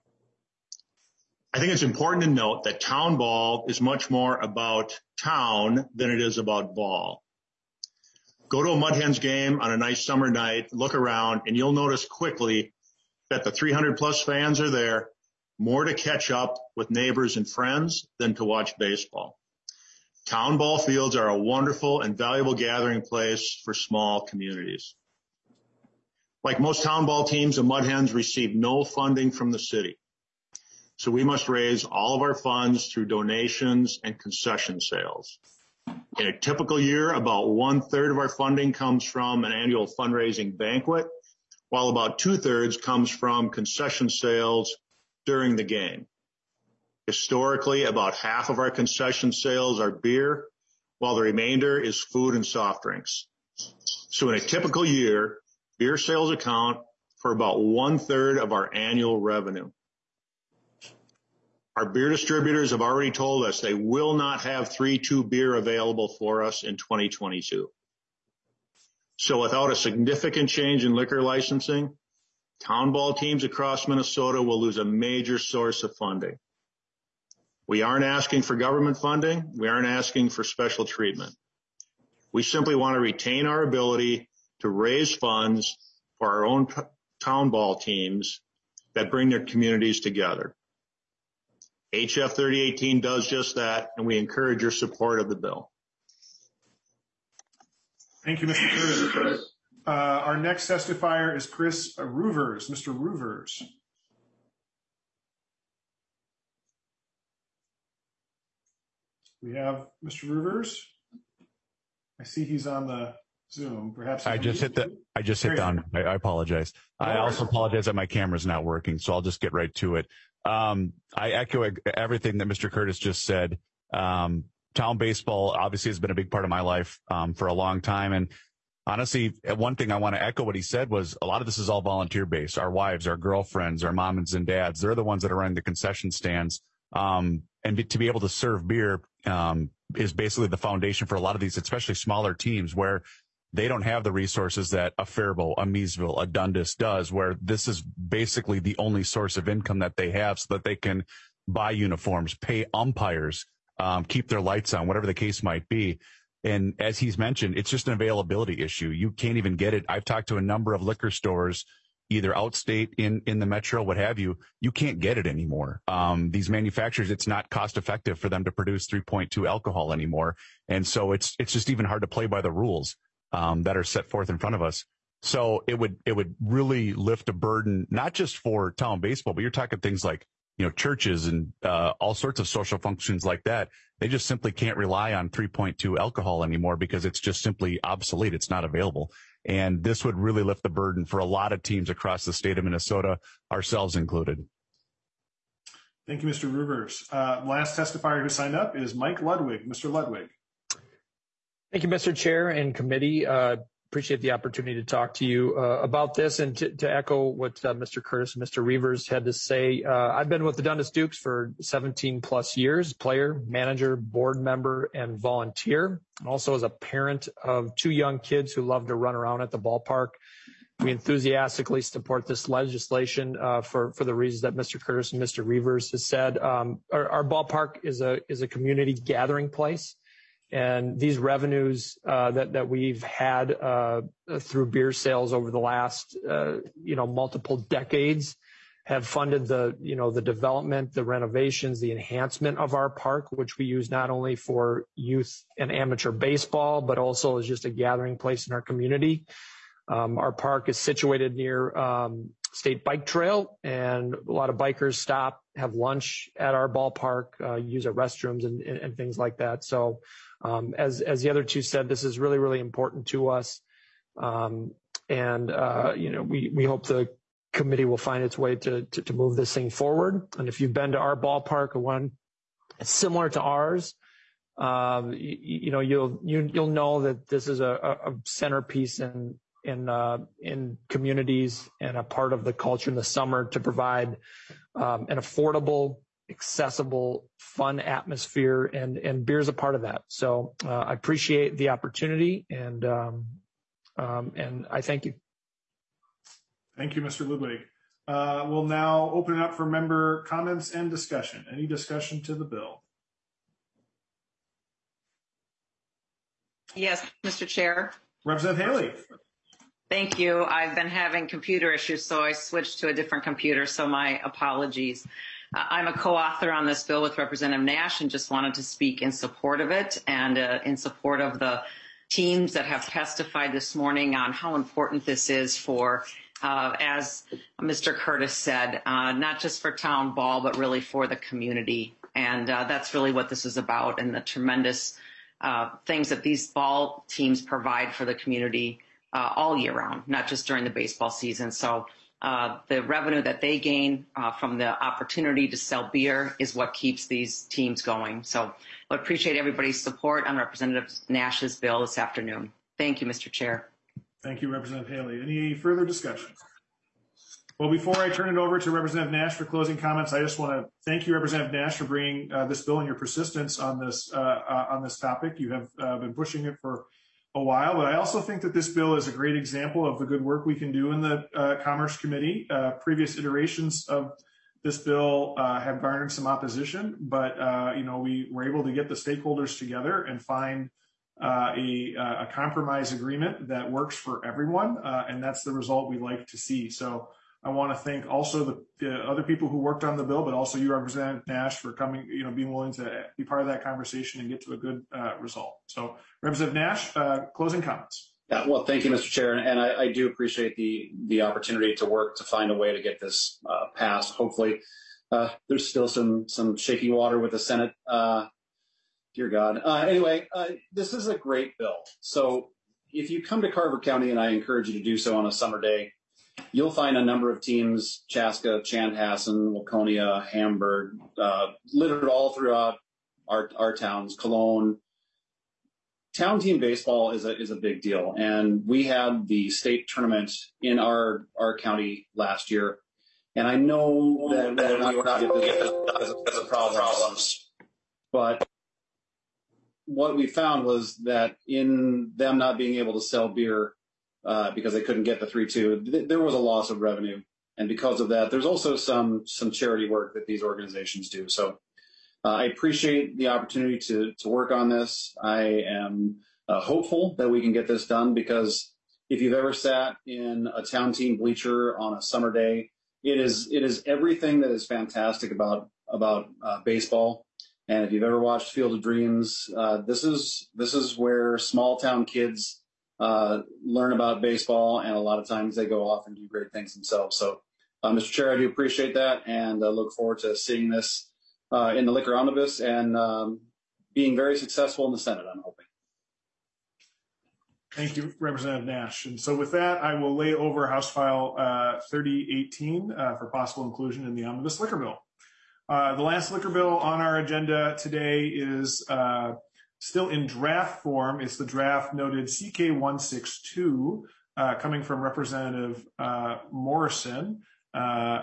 I think it's important to note that town ball is much more about town than it is about ball. Go to a Mud Hens game on a nice summer night, look around, and you'll notice quickly that the three hundred plus fans are there, more to catch up with neighbors and friends than to watch baseball. Town ball fields are a wonderful and valuable gathering place for small communities. Like most town ball teams, the Mud Hens receive no funding from the city. So we must raise all of our funds through donations and concession sales. In a typical year, about one third of our funding comes from an annual fundraising banquet, while about two thirds comes from concession sales during the game. Historically, about half of our concession sales are beer, while the remainder is food and soft drinks. So in a typical year, beer sales account for about one third of our annual revenue. Our beer distributors have already told us they will not have three two beer available for us in twenty twenty-two. So without a significant change in liquor licensing, town ball teams across Minnesota will lose a major source of funding. We aren't asking for government funding. We aren't asking for special treatment. We simply want to retain our ability to raise funds for our own town ball teams that bring their communities together. H F thirty eighteen does just that, and we encourage your support of the bill. Thank you, Mister Curtis. Uh, our next testifier is Chris Roovers. Mister Roovers. We have Mister Roovers. I see he's on the Zoom. Perhaps I just hit the. I just hit down. I, I apologize. I also apologize that my camera's not working, so I'll just get right to it. Um, I echo everything that Mister Curtis just said. Um, town baseball obviously has been a big part of my life um, for a long time, and honestly, one thing I want to echo what he said was a lot of this is all volunteer based. Our wives, our girlfriends, our moms and dads, they're the ones that are running the concession stands. Um, and be, to be able to serve beer um, is basically the foundation for a lot of these, especially smaller teams where they don't have the resources that a Faribault, a Miesville, a Dundas does, where this is basically the only source of income that they have so that they can buy uniforms, pay umpires, um, keep their lights on, whatever the case might be. And as he's mentioned, it's just an availability issue. You can't even get it. I've talked to a number of liquor stores, either outstate, in, in the metro, what have you. You can't get it anymore. Um, these manufacturers, it's not cost effective for them to produce three point two alcohol anymore. And so it's, it's just even hard to play by the rules, um, that are set forth in front of us. So it would, it would really lift a burden, not just for town baseball, but you're talking things like, you know, churches and, uh, all sorts of social functions like that. They just simply can't rely on three point two alcohol anymore because it's just simply obsolete. It's not available. And this would really lift the burden for a lot of teams across the state of Minnesota, ourselves included. Thank you, Mister Rivers. Uh, last testifier who signed up is Mike Ludwig. Mister Ludwig. Thank you, Mister Chair and committee. Uh, appreciate the opportunity to talk to you uh, about this and to, to echo what uh, Mister Curtis and Mister Rivers had to say. Uh, I've been with the Dundas Dukes for seventeen plus years, player, manager, board member, and volunteer. And also as a parent of two young kids who love to run around at the ballpark. We enthusiastically support this legislation uh, for, for the reasons that Mister Curtis and Mister Rivers has said. Um, our, our ballpark is a, is a community gathering place. And these revenues uh, that that we've had uh, through beer sales over the last uh, you know multiple decades have funded the you know the development, the renovations, the enhancement of our park, which we use not only for youth and amateur baseball, but also as just a gathering place in our community. Um, our park is situated near um, State Bike Trail, and a lot of bikers stop, have lunch at our ballpark, uh, use our restrooms and, and, and things like that. So. Um, as, as the other two said, this is really, really important to us. Um, and, uh, you know, we, we hope the committee will find its way to, to, to move this thing forward. And if you've been to our ballpark or one similar to ours, um, you, you know, you'll, you, you'll know that this is a, a centerpiece in, in, uh, in communities and a part of the culture in the summer to provide, um, an affordable, accessible, fun atmosphere, and and beer is a part of that. So uh, I appreciate the opportunity, and um, um, and I thank you. Thank you, Mister Ludwig. Uh, we'll now open it up for member comments and discussion. Any discussion to the bill? Yes, Mister Chair. Representative Haley. Thank you. I've been having computer issues, so I switched to a different computer, so my apologies. Uh, I'm a co-author on this bill with Representative Nash and just wanted to speak in support of it and uh, in support of the teams that have testified this morning on how important this is for, uh, as Mister Curtis said, uh, not just for town ball, but really for the community. And uh, that's really what this is about, and the tremendous uh, things that these ball teams provide for the community uh, all year round, not just during the baseball season. So Uh, the revenue that they gain uh, from the opportunity to sell beer is what keeps these teams going. So I appreciate everybody's support on Representative Nash's bill this afternoon. Thank you, Mister Chair. Thank you, Representative Haley. Any further discussion? Well, before I turn it over to Representative Nash for closing comments, I just want to thank you, Representative Nash, for bringing uh, this bill and your persistence on this uh, uh, on this topic. You have uh, been pushing it for a while, but I also think that this bill is a great example of the good work we can do in the uh, Commerce Committee. Uh, previous iterations of this bill uh, have garnered some opposition, but uh, you know we were able to get the stakeholders together and find uh, a, a compromise agreement that works for everyone, uh, and that's the result we like to see. So I want to thank also the, the other people who worked on the bill, but also you, Representative Nash, for coming, you know, being willing to be part of that conversation and get to a good uh, result. So, Representative Nash, uh, closing comments. Yeah, well, thank you, Mister Chair, and I, I do appreciate the the opportunity to work to find a way to get this uh, passed. Hopefully, uh, there's still some some shaky water with the Senate. Uh, dear God. Uh, anyway, uh, this is a great bill. So if you come to Carver County, and I encourage you to do so on a summer day, you'll find a number of teams, Chaska, Chanhassen, Laconia, Hamburg, uh, littered all throughout our, our towns, Cologne. Town team baseball is a, is a big deal. And we had the state tournament in our, our county last year. And I know that, that we were not able to get this as a, as a problem, but what we found was that in them not being able to sell beer uh, because they couldn't get the three two, th- there was a loss of revenue. And because of that, there's also some some charity work that these organizations do. So uh, I appreciate the opportunity to to work on this. I am uh, hopeful that we can get this done, because if you've ever sat in a town team bleacher on a summer day, it is it is everything that is fantastic about about uh, baseball. And if you've ever watched Field of Dreams, uh, this is this is where small town kids uh, learn about baseball, and a lot of times they go off and do great things themselves. So, uh, Mister Chair, I do appreciate that, and uh, look forward to seeing this uh, in the Liquor Omnibus and um, being very successful in the Senate, I'm hoping. Thank you, Representative Nash. And so with that, I will lay over House File uh, thirty eighteen uh, for possible inclusion in the Omnibus Liquor Bill. Uh, the last liquor bill on our agenda today is uh, still in draft form. It's the draft noted C K one sixty-two, uh, coming from Representative uh, Morrison. Uh,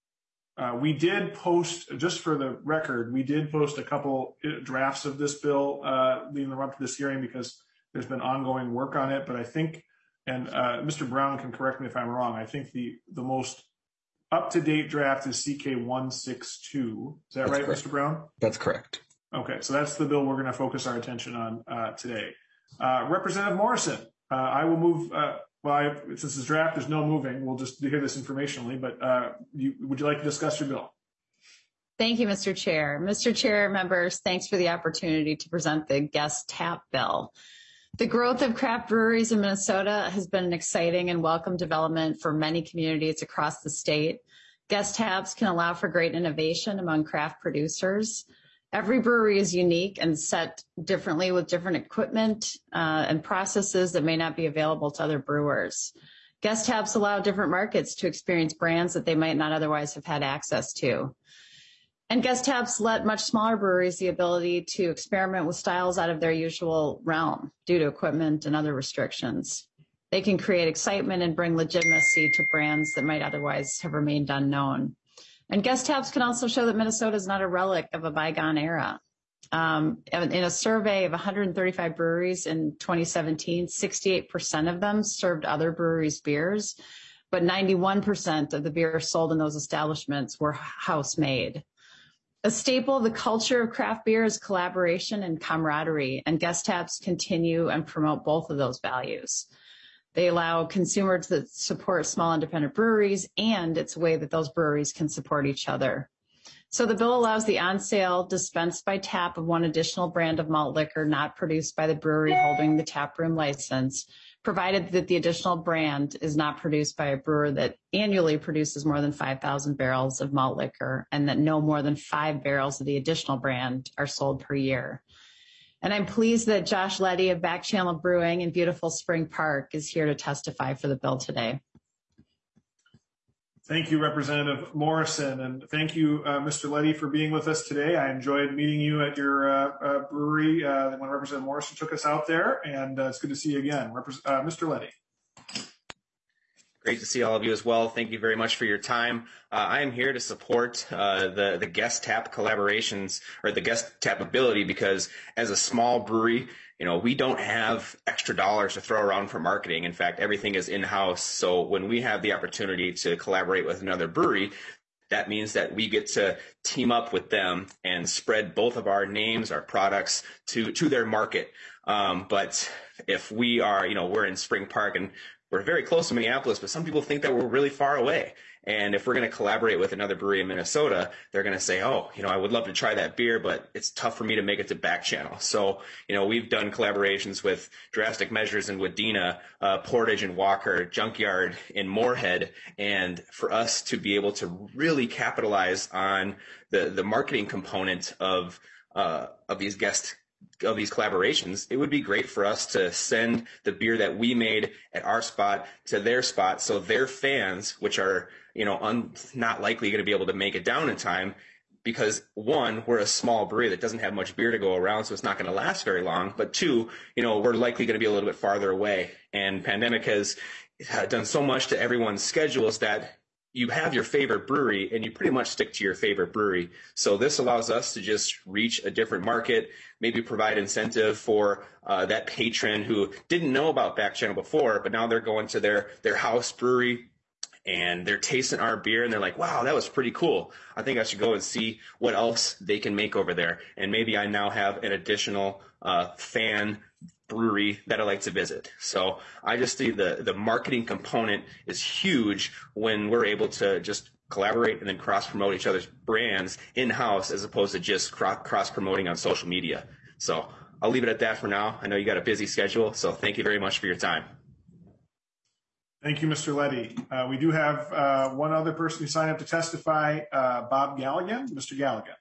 uh, we did post, just for the record, we did post a couple drafts of this bill uh, leading up to this hearing, because there's been ongoing work on it. But I think, and uh, Mister Brown can correct me if I'm wrong, I think the, the most up-to-date draft is C K one sixty-two. Is that That's right, correct. Mister Brown? That's correct. Okay, so that's the bill we're going to focus our attention on uh, today. Uh, Representative Morrison, uh, I will move, uh, well, I, since this draft, there's no moving, we'll just hear this informationally, but uh, you, would you like to discuss your bill? Thank you, Mister Chair. Mister Chair, members, thanks for the opportunity to present the guest tap bill. The growth of craft breweries in Minnesota has been an exciting and welcome development for many communities across the state. Guest taps can allow for great innovation among craft producers. Every brewery is unique and set differently with different equipment uh, and processes that may not be available to other brewers. Guest taps allow different markets to experience brands that they might not otherwise have had access to. And guest taps let much smaller breweries the ability to experiment with styles out of their usual realm due to equipment and other restrictions. They can create excitement and bring legitimacy to brands that might otherwise have remained unknown. And guest taps can also show that Minnesota is not a relic of a bygone era. Um, in a survey of one hundred thirty-five breweries in twenty seventeen, sixty-eight percent of them served other breweries' beers, but ninety-one percent of the beer sold in those establishments were house-made. A staple of the culture of craft beer is collaboration and camaraderie, and guest taps continue and promote both of those values. They allow consumers to support small independent breweries, and it's a way that those breweries can support each other. So the bill allows the on-sale, dispensed by tap of one additional brand of malt liquor not produced by the brewery holding the taproom license, provided that the additional brand is not produced by a brewer that annually produces more than five thousand barrels of malt liquor, and that no more than five barrels of the additional brand are sold per year. And I'm pleased that Josh Letty of Back Channel Brewing in beautiful Spring Park is here to testify for the bill today. Thank you, Representative Morrison, and thank you, uh, Mister Letty, for being with us today. I enjoyed meeting you at your uh, uh, brewery uh, when Representative Morrison took us out there, and uh, it's good to see you again. Repres- uh, Mister Letty. Great to see all of you as well. Thank you very much for your time. Uh, I am here to support uh, the, the guest tap collaborations, or the guest tap ability, because as a small brewery, you know, we don't have extra dollars to throw around for marketing. In fact, everything is in-house. So when we have the opportunity to collaborate with another brewery, that means that we get to team up with them and spread both of our names, our products to, to their market. Um, but if we are, you know, we're in Spring Park and we're very close to Minneapolis, but some people think that we're really far away. And if we're going to collaborate with another brewery in Minnesota, they're going to say, oh, you know, I would love to try that beer, but it's tough for me to make it to Back Channel. So, you know, we've done collaborations with Drastic Measures in Wadena, uh, Portage and Walker, Junkyard in Moorhead. And for us to be able to really capitalize on the, the marketing component of, uh, of these guest of these collaborations, it would be great for us to send the beer that we made at our spot to their spot, so their fans, which are, you know, un, not likely going to be able to make it down in time, because one, we're a small brewery that doesn't have much beer to go around, so it's not going to last very long. But two, you know, we're likely going to be a little bit farther away, and pandemic has done so much to everyone's schedules that you have your favorite brewery and you pretty much stick to your favorite brewery. So this allows us to just reach a different market, maybe provide incentive for uh, that patron who didn't know about Back Channel before, but now they're going to their, their house brewery and they're tasting our beer and they're like, wow, that was pretty cool. I think I should go and see what else they can make over there. And maybe I now have an additional uh, fan brewery that I like to visit. So I just see the, the marketing component is huge when we're able to just collaborate and then cross-promote each other's brands in-house as opposed to just cross-promoting on social media. So I'll leave it at that for now. I know you got a busy schedule, so thank you very much for your time. Thank you, Mister Leddy. Uh, we do have uh, one other person who signed up to testify, uh, Bob Galligan. Mister Galligan.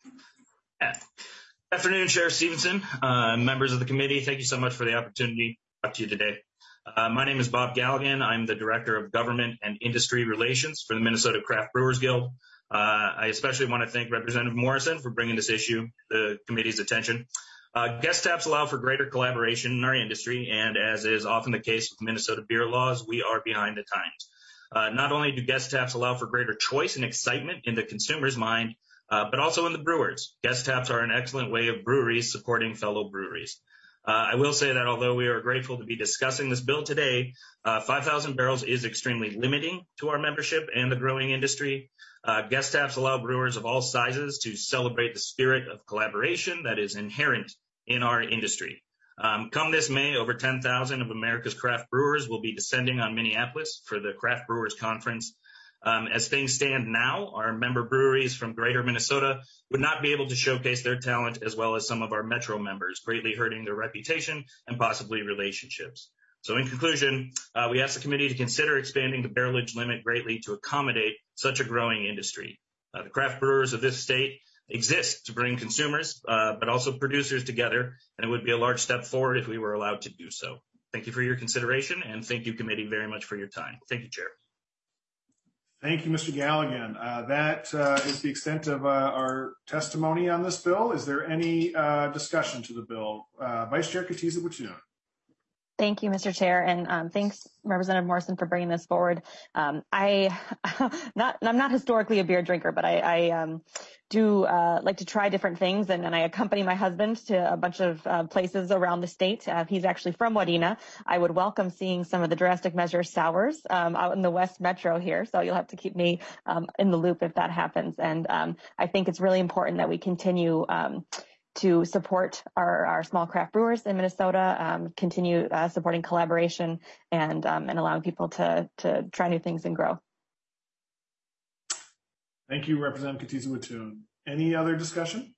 Yeah. Afternoon, Chair Stevenson, uh, members of the committee. Thank you so much for the opportunity to talk to you today. Uh, my name is Bob Galligan. I'm the Director of Government and Industry Relations for the Minnesota Craft Brewers Guild. Uh, I especially want to thank Representative Morrison for bringing this issue to the committee's attention. Uh, guest taps allow for greater collaboration in our industry, and as is often the case with Minnesota beer laws, we are behind the times. Uh, not only do guest taps allow for greater choice and excitement in the consumer's mind, Uh, but also in the brewers. Guest taps are an excellent way of breweries supporting fellow breweries. Uh, I will say that although we are grateful to be discussing this bill today, uh, five thousand barrels is extremely limiting to our membership and the growing industry. Uh, guest taps allow brewers of all sizes to celebrate the spirit of collaboration that is inherent in our industry. Um, come this May, over ten thousand of America's craft brewers will be descending on Minneapolis for the Craft Brewers Conference. Um, as things stand now, our member breweries from greater Minnesota would not be able to showcase their talent as well as some of our metro members, greatly hurting their reputation and possibly relationships. So in conclusion, uh, we ask the committee to consider expanding the barrelage limit greatly to accommodate such a growing industry. Uh, the craft brewers of this state exist to bring consumers, uh, but also producers together, and it would be a large step forward if we were allowed to do so. Thank you for your consideration, and thank you, committee, very much for your time. Thank you, Chair. Thank you, Mister Galligan. Uh, that uh, is the extent of uh, our testimony on this bill. Is there any uh, discussion to the bill? Uh, Vice Chair Katiza-Batoon. Thank you, Mister Chair, and um, thanks, Representative Morrison, for bringing this forward. Um, I, not, I'm not historically a beer drinker, but I, I um, do uh, like to try different things, and, and I accompany my husband to a bunch of uh, places around the state. Uh, he's actually from Wadena. I would welcome seeing some of the Drastic Measures sours um, out in the West Metro here, so you'll have to keep me um, in the loop if that happens. And um, I think it's really important that we continue um, to support our, our small craft brewers in Minnesota, um, continue uh, supporting collaboration and um, and allowing people to to try new things and grow. Thank you, Representative Katiza-Batoon. Any other discussion?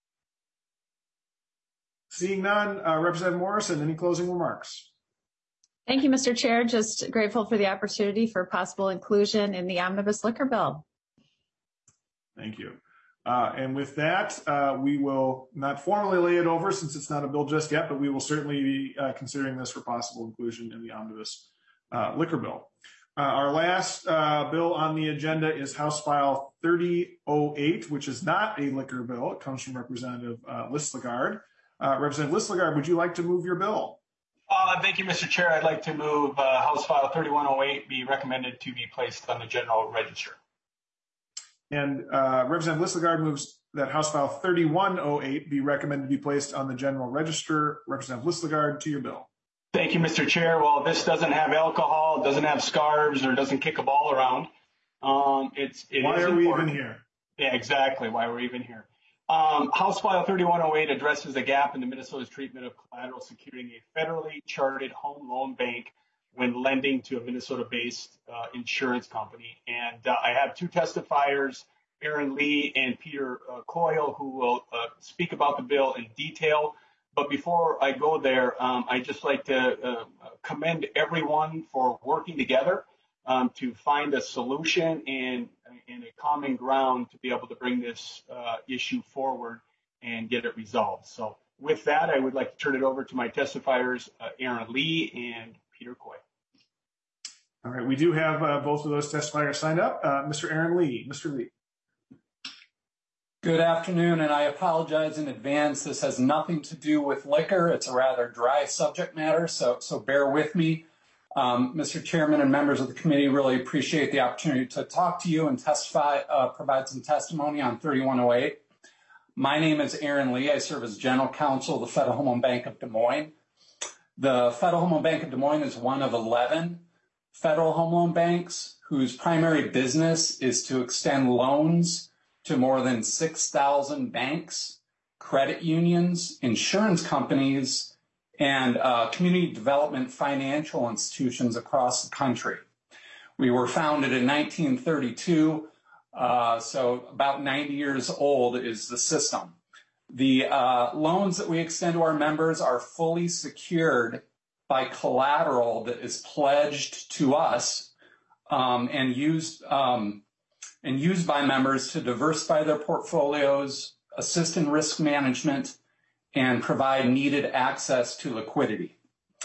Seeing none, uh, Representative Morrison, any closing remarks? Thank you, Mister Chair. Just grateful for the opportunity for possible inclusion in the omnibus liquor bill. Thank you. Uh, and with that, uh, we will not formally lay it over since it's not a bill just yet, but we will certainly be uh, considering this for possible inclusion in the omnibus uh, liquor bill. Uh, our last uh, bill on the agenda is House File thirty oh eight, which is not a liquor bill. It comes from Representative uh, Listlegard. Uh, Representative Listlegard, would you like to move your bill? Uh, thank you, Mister Chair. I'd like to move uh, House File thirty-one oh eight be recommended to be placed on the General Register. And uh, Representative Listlegard moves that House File thirty-one oh eight be recommended to be placed on the General Register. Representative Listlegard, to your bill. Thank you, Mister Chair. Well, this doesn't have alcohol, doesn't have scarves, or doesn't kick a ball around. Um, it's, it Why is are we important. even here? Yeah, exactly. Why we're even here. Um, House File thirty-one oh eight addresses a gap in the Minnesota's treatment of collateral securing a federally chartered home loan bank when lending to a Minnesota-based uh, insurance company. And uh, I have two testifiers, Aaron Lee and Peter uh, Coyle, who will uh, speak about the bill in detail. But before I go there, um, I'd just like to uh, commend everyone for working together um, to find a solution and, and a common ground to be able to bring this uh, issue forward and get it resolved. So with that, I would like to turn it over to my testifiers, uh, Aaron Lee and Peter Coy. All right, we do have uh, both of those testifiers signed up. Uh, Mister Aaron Lee. Mister Lee. Good afternoon, and I apologize in advance. This has nothing to do with liquor. It's a rather dry subject matter, so, so bear with me. Um, Mister Chairman and members of the committee, really appreciate the opportunity to talk to you and testify, uh, provide some testimony on thirty-one oh eight. My name is Aaron Lee. I serve as General Counsel of the Federal Home Loan Bank of Des Moines. The Federal Home Loan Bank of Des Moines is one of eleven federal home loan banks whose primary business is to extend loans to more than six thousand banks, credit unions, insurance companies, and uh, community development financial institutions across the country. We were founded in nineteen thirty-two, uh, so about ninety years old is the system. The uh, loans that we extend to our members are fully secured by collateral that is pledged to us um, and used um, and used by members to diversify their portfolios, assist in risk management, and provide needed access to liquidity.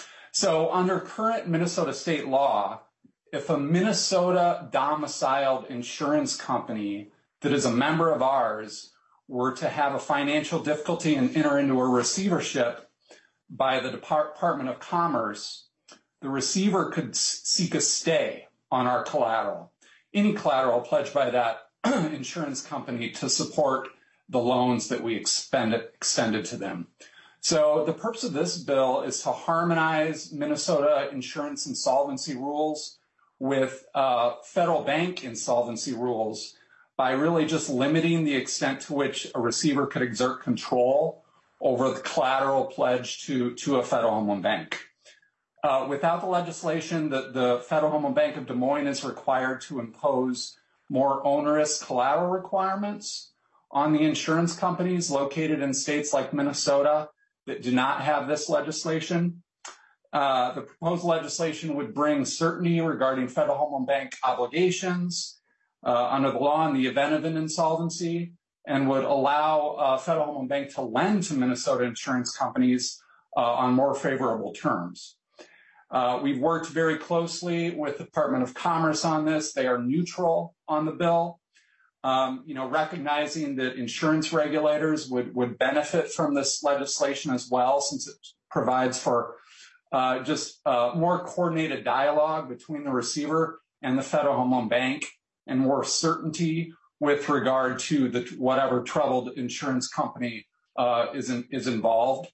So under current Minnesota state law, if a Minnesota domiciled insurance company that is a member of ours were to have a financial difficulty and enter into a receivership by the Department of Commerce, the receiver could seek a stay on our collateral, any collateral pledged by that insurance company to support the loans that we expended, extended to them. So the purpose of this bill is to harmonize Minnesota insurance insolvency rules with uh, federal bank insolvency rules by really just limiting the extent to which a receiver could exert control over the collateral pledged to, to a federal home loan bank. Uh, without the legislation, the, the Federal Home Loan Bank of Des Moines is required to impose more onerous collateral requirements on the insurance companies located in states like Minnesota that do not have this legislation. Uh, the proposed legislation would bring certainty regarding Federal Home Loan Bank obligations uh, under the law in the event of an insolvency, and would allow uh, Federal Home Loan Bank to lend to Minnesota insurance companies uh, on more favorable terms. Uh, we've worked very closely with the Department of Commerce on this. They are neutral on the bill, um, you know, recognizing that insurance regulators would, would benefit from this legislation as well, since it provides for uh, just uh, more coordinated dialogue between the receiver and the Federal Home Loan Bank, and more certainty with regard to the whatever troubled insurance company uh, is, in, is involved.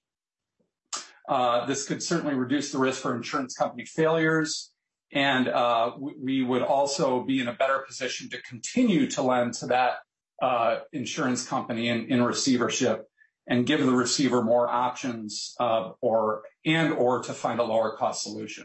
Uh, this could certainly reduce the risk for insurance company failures, and uh, we, we would also be in a better position to continue to lend to that uh, insurance company in, in receivership, and give the receiver more options uh, or and or to find a lower cost solution.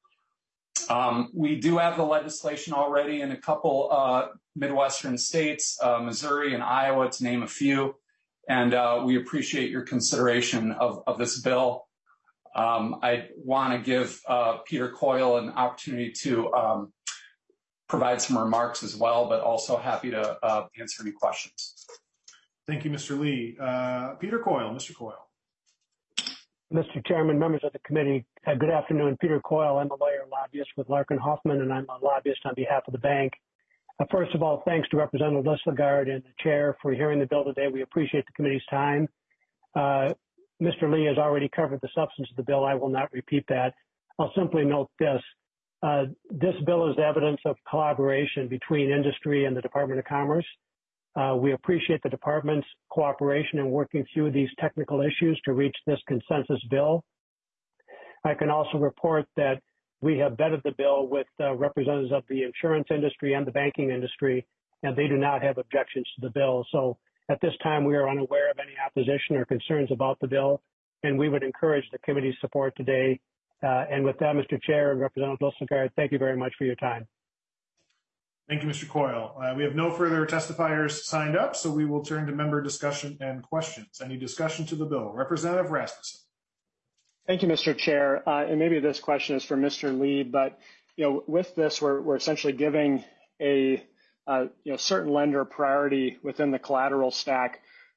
Um, we do have the legislation already in a couple uh, Midwestern states, uh, Missouri and Iowa, to name a few, and uh, we appreciate your consideration of, of this bill. Um, I want to give uh, Peter Coyle an opportunity to um, provide some remarks as well, but also happy to uh, answer any questions. Thank you, Mister Lee. Uh, Peter Coyle, Mister Coyle. Mister Chairman, members of the committee, uh, good afternoon. Peter Coyle, I'm a lawyer lobbyist with Larkin Hoffman, and I'm a lobbyist on behalf of the bank. Uh, first of all, thanks to Representative Listengard and the chair for hearing the bill today. We appreciate the committee's time. Uh, Mister Lee has already covered the substance of the bill. I will not repeat that. I'll simply note this. Uh, this bill is evidence of collaboration between industry and the Department of Commerce. Uh, we appreciate the department's cooperation in working through these technical issues to reach this consensus bill. I can also report that we have vetted the bill with uh, representatives of the insurance industry and the banking industry, and they do not have objections to the bill. So at this time, we are unaware of any opposition or concerns about the bill, and we would encourage the committee's support today. Uh, and with that, Mister Chair and Representative Listengard, thank you very much for your time. Thank you, Mister Coyle. Uh, we have no further testifiers signed up, so we will turn to member discussion and questions. Any discussion to the bill? Representative Rasmussen. Thank you, Mister Chair. Uh, and maybe this question is for Mister Lee, but you know, with this, we're, we're essentially giving a Uh, you know, certain lender priority within the collateral stack.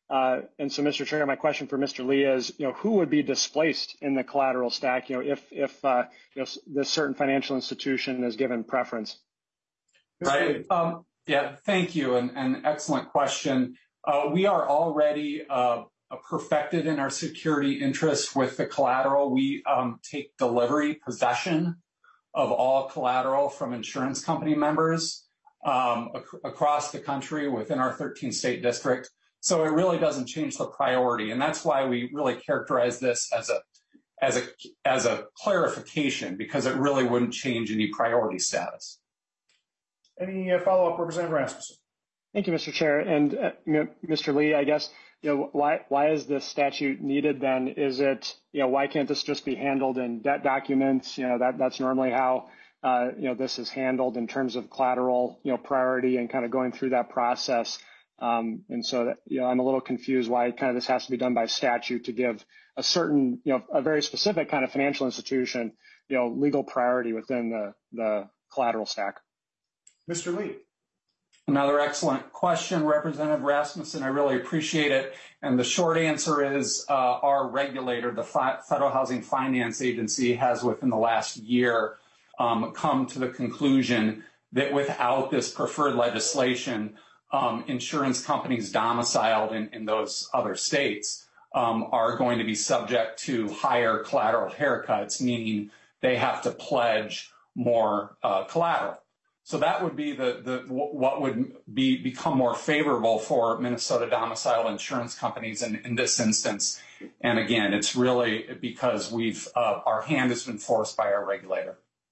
Uh, and so, Mister Chair, my question for Mister Lee is, you know, who would be displaced in the collateral stack, you know, if, if uh, you know, this certain financial institution is given preference? Right. Um, yeah, thank you. And an excellent question. Uh, we are already uh, perfected in our security interests with the collateral. We um, take delivery, possession of all collateral from insurance company members um, ac- across the country within our thirteen state district. So it really doesn't change the priority. And that's why we really characterize this as a as a as a clarification, because it really wouldn't change any priority status. Any uh, follow-up, Representative Rasmussen? Thank you, Mister Chair. And uh, you know, Mister Lee, I guess, you know, why why is this statute needed then? Is it, you know, why can't this just be handled in debt documents? You know, that that's normally how uh, you know, this is handled in terms of collateral, you know, priority and kind of going through that process. Um, and so, that, you know, I'm a little confused why kind of this has to be done by statute to give a certain, you know, a very specific kind of financial institution, you know, legal priority within the, the collateral stack. Mister Lee. Another excellent question, Representative Rasmussen. I really appreciate it. And the short answer is uh, our regulator, the Fi- Federal Housing Finance Agency, has within the last year um, come to the conclusion that without this preferred legislation, Um, insurance companies domiciled in, in those other states um, are going to be subject to higher collateral haircuts, meaning they have to pledge more uh, collateral. So that would be the, the what would be become more favorable for Minnesota domiciled insurance companies in, in this instance. And again, it's really because we've uh, our hand has been forced by our regulator.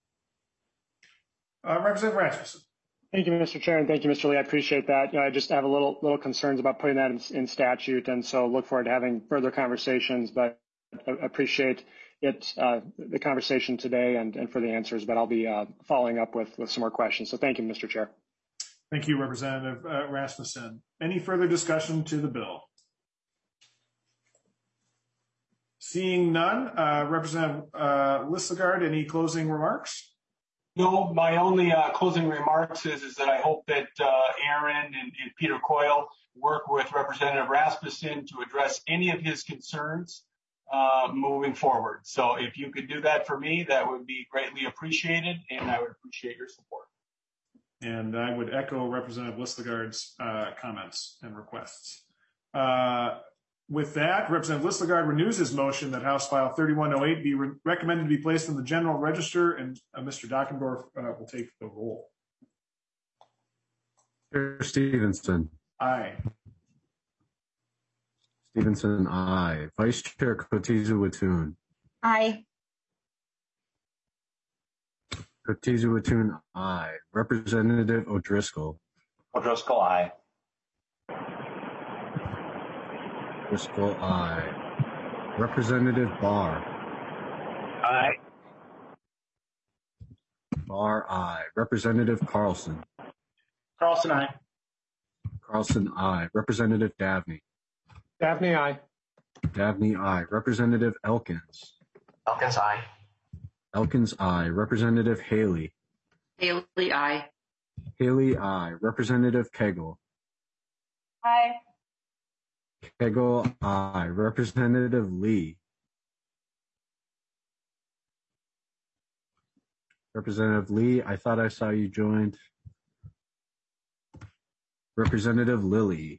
Uh, Representative Rasmussen. Thank you, Mister Chair, and thank you, Mister Lee. I appreciate that. You know, I just have a little little concerns about putting that in, in statute, and so look forward to having further conversations. But I appreciate it, uh, the conversation today, and, and for the answers. But I'll be uh, following up with with some more questions. So thank you, Mister Chair. Thank you, Representative uh, Rasmussen. Any further discussion to the bill? Seeing none, uh, Representative uh, Listlegard, any closing remarks? No, my only uh, closing remarks is, is that I hope that uh, Aaron and, and Peter Coyle work with Representative Rasmussen to address any of his concerns uh, moving forward. So if you could do that for me, that would be greatly appreciated, and I would appreciate your support. And I would echo Representative Listlegard's uh, comments and requests. Uh, With that, Representative Listlegard renews his motion that House File thirty-one oh eight be re- recommended to be placed in the General Register, and uh, Mister Dockendorf uh, will take the roll. Chair Stevenson. Aye. Stevenson, aye. Vice Chair Kotiza-Wittun. Aye. Kotiza-Wittun, aye. Representative O'Driscoll. O'Driscoll, aye. Driscoll, aye. Representative Barr. Aye. Barr, aye. Representative Carlson. Carlson, aye. Carlson, aye. Representative Dabney. Dabney, aye. Dabney, aye. Representative Elkins. Elkins, aye. Elkins, aye. Representative Haley. Haley, aye. Haley, aye. Representative Kegel. Aye. Kegel, aye. Representative Lee. Representative Lee, I thought I saw you joined. Representative Lilly.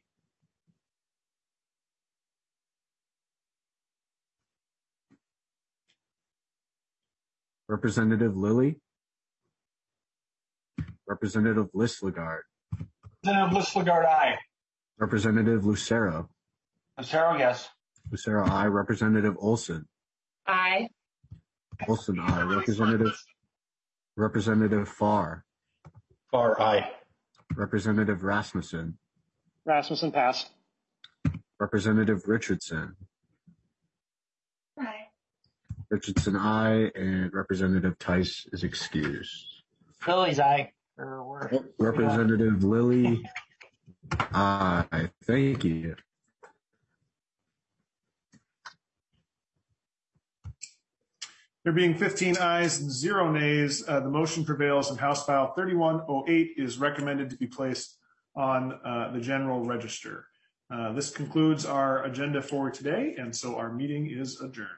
Representative Lilly. Representative Listlegard. Representative Listlegard, aye. Representative Lucero. Lucero, yes. Lucero, aye. Representative Olson. Aye. Olson, aye. Representative Representative Farr. Farr, aye. Representative Rasmussen. Rasmussen, passed. Representative Richardson. Aye. Richardson, aye. And Representative Tice is excused. Lily's aye. Or we're, Representative Lilly, aye. Thank you. There being fifteen ayes and zero nays, uh, the motion prevails and House File thirty-one oh eight is recommended to be placed on uh, the General Register. Uh, this concludes our agenda for today, and so our meeting is adjourned.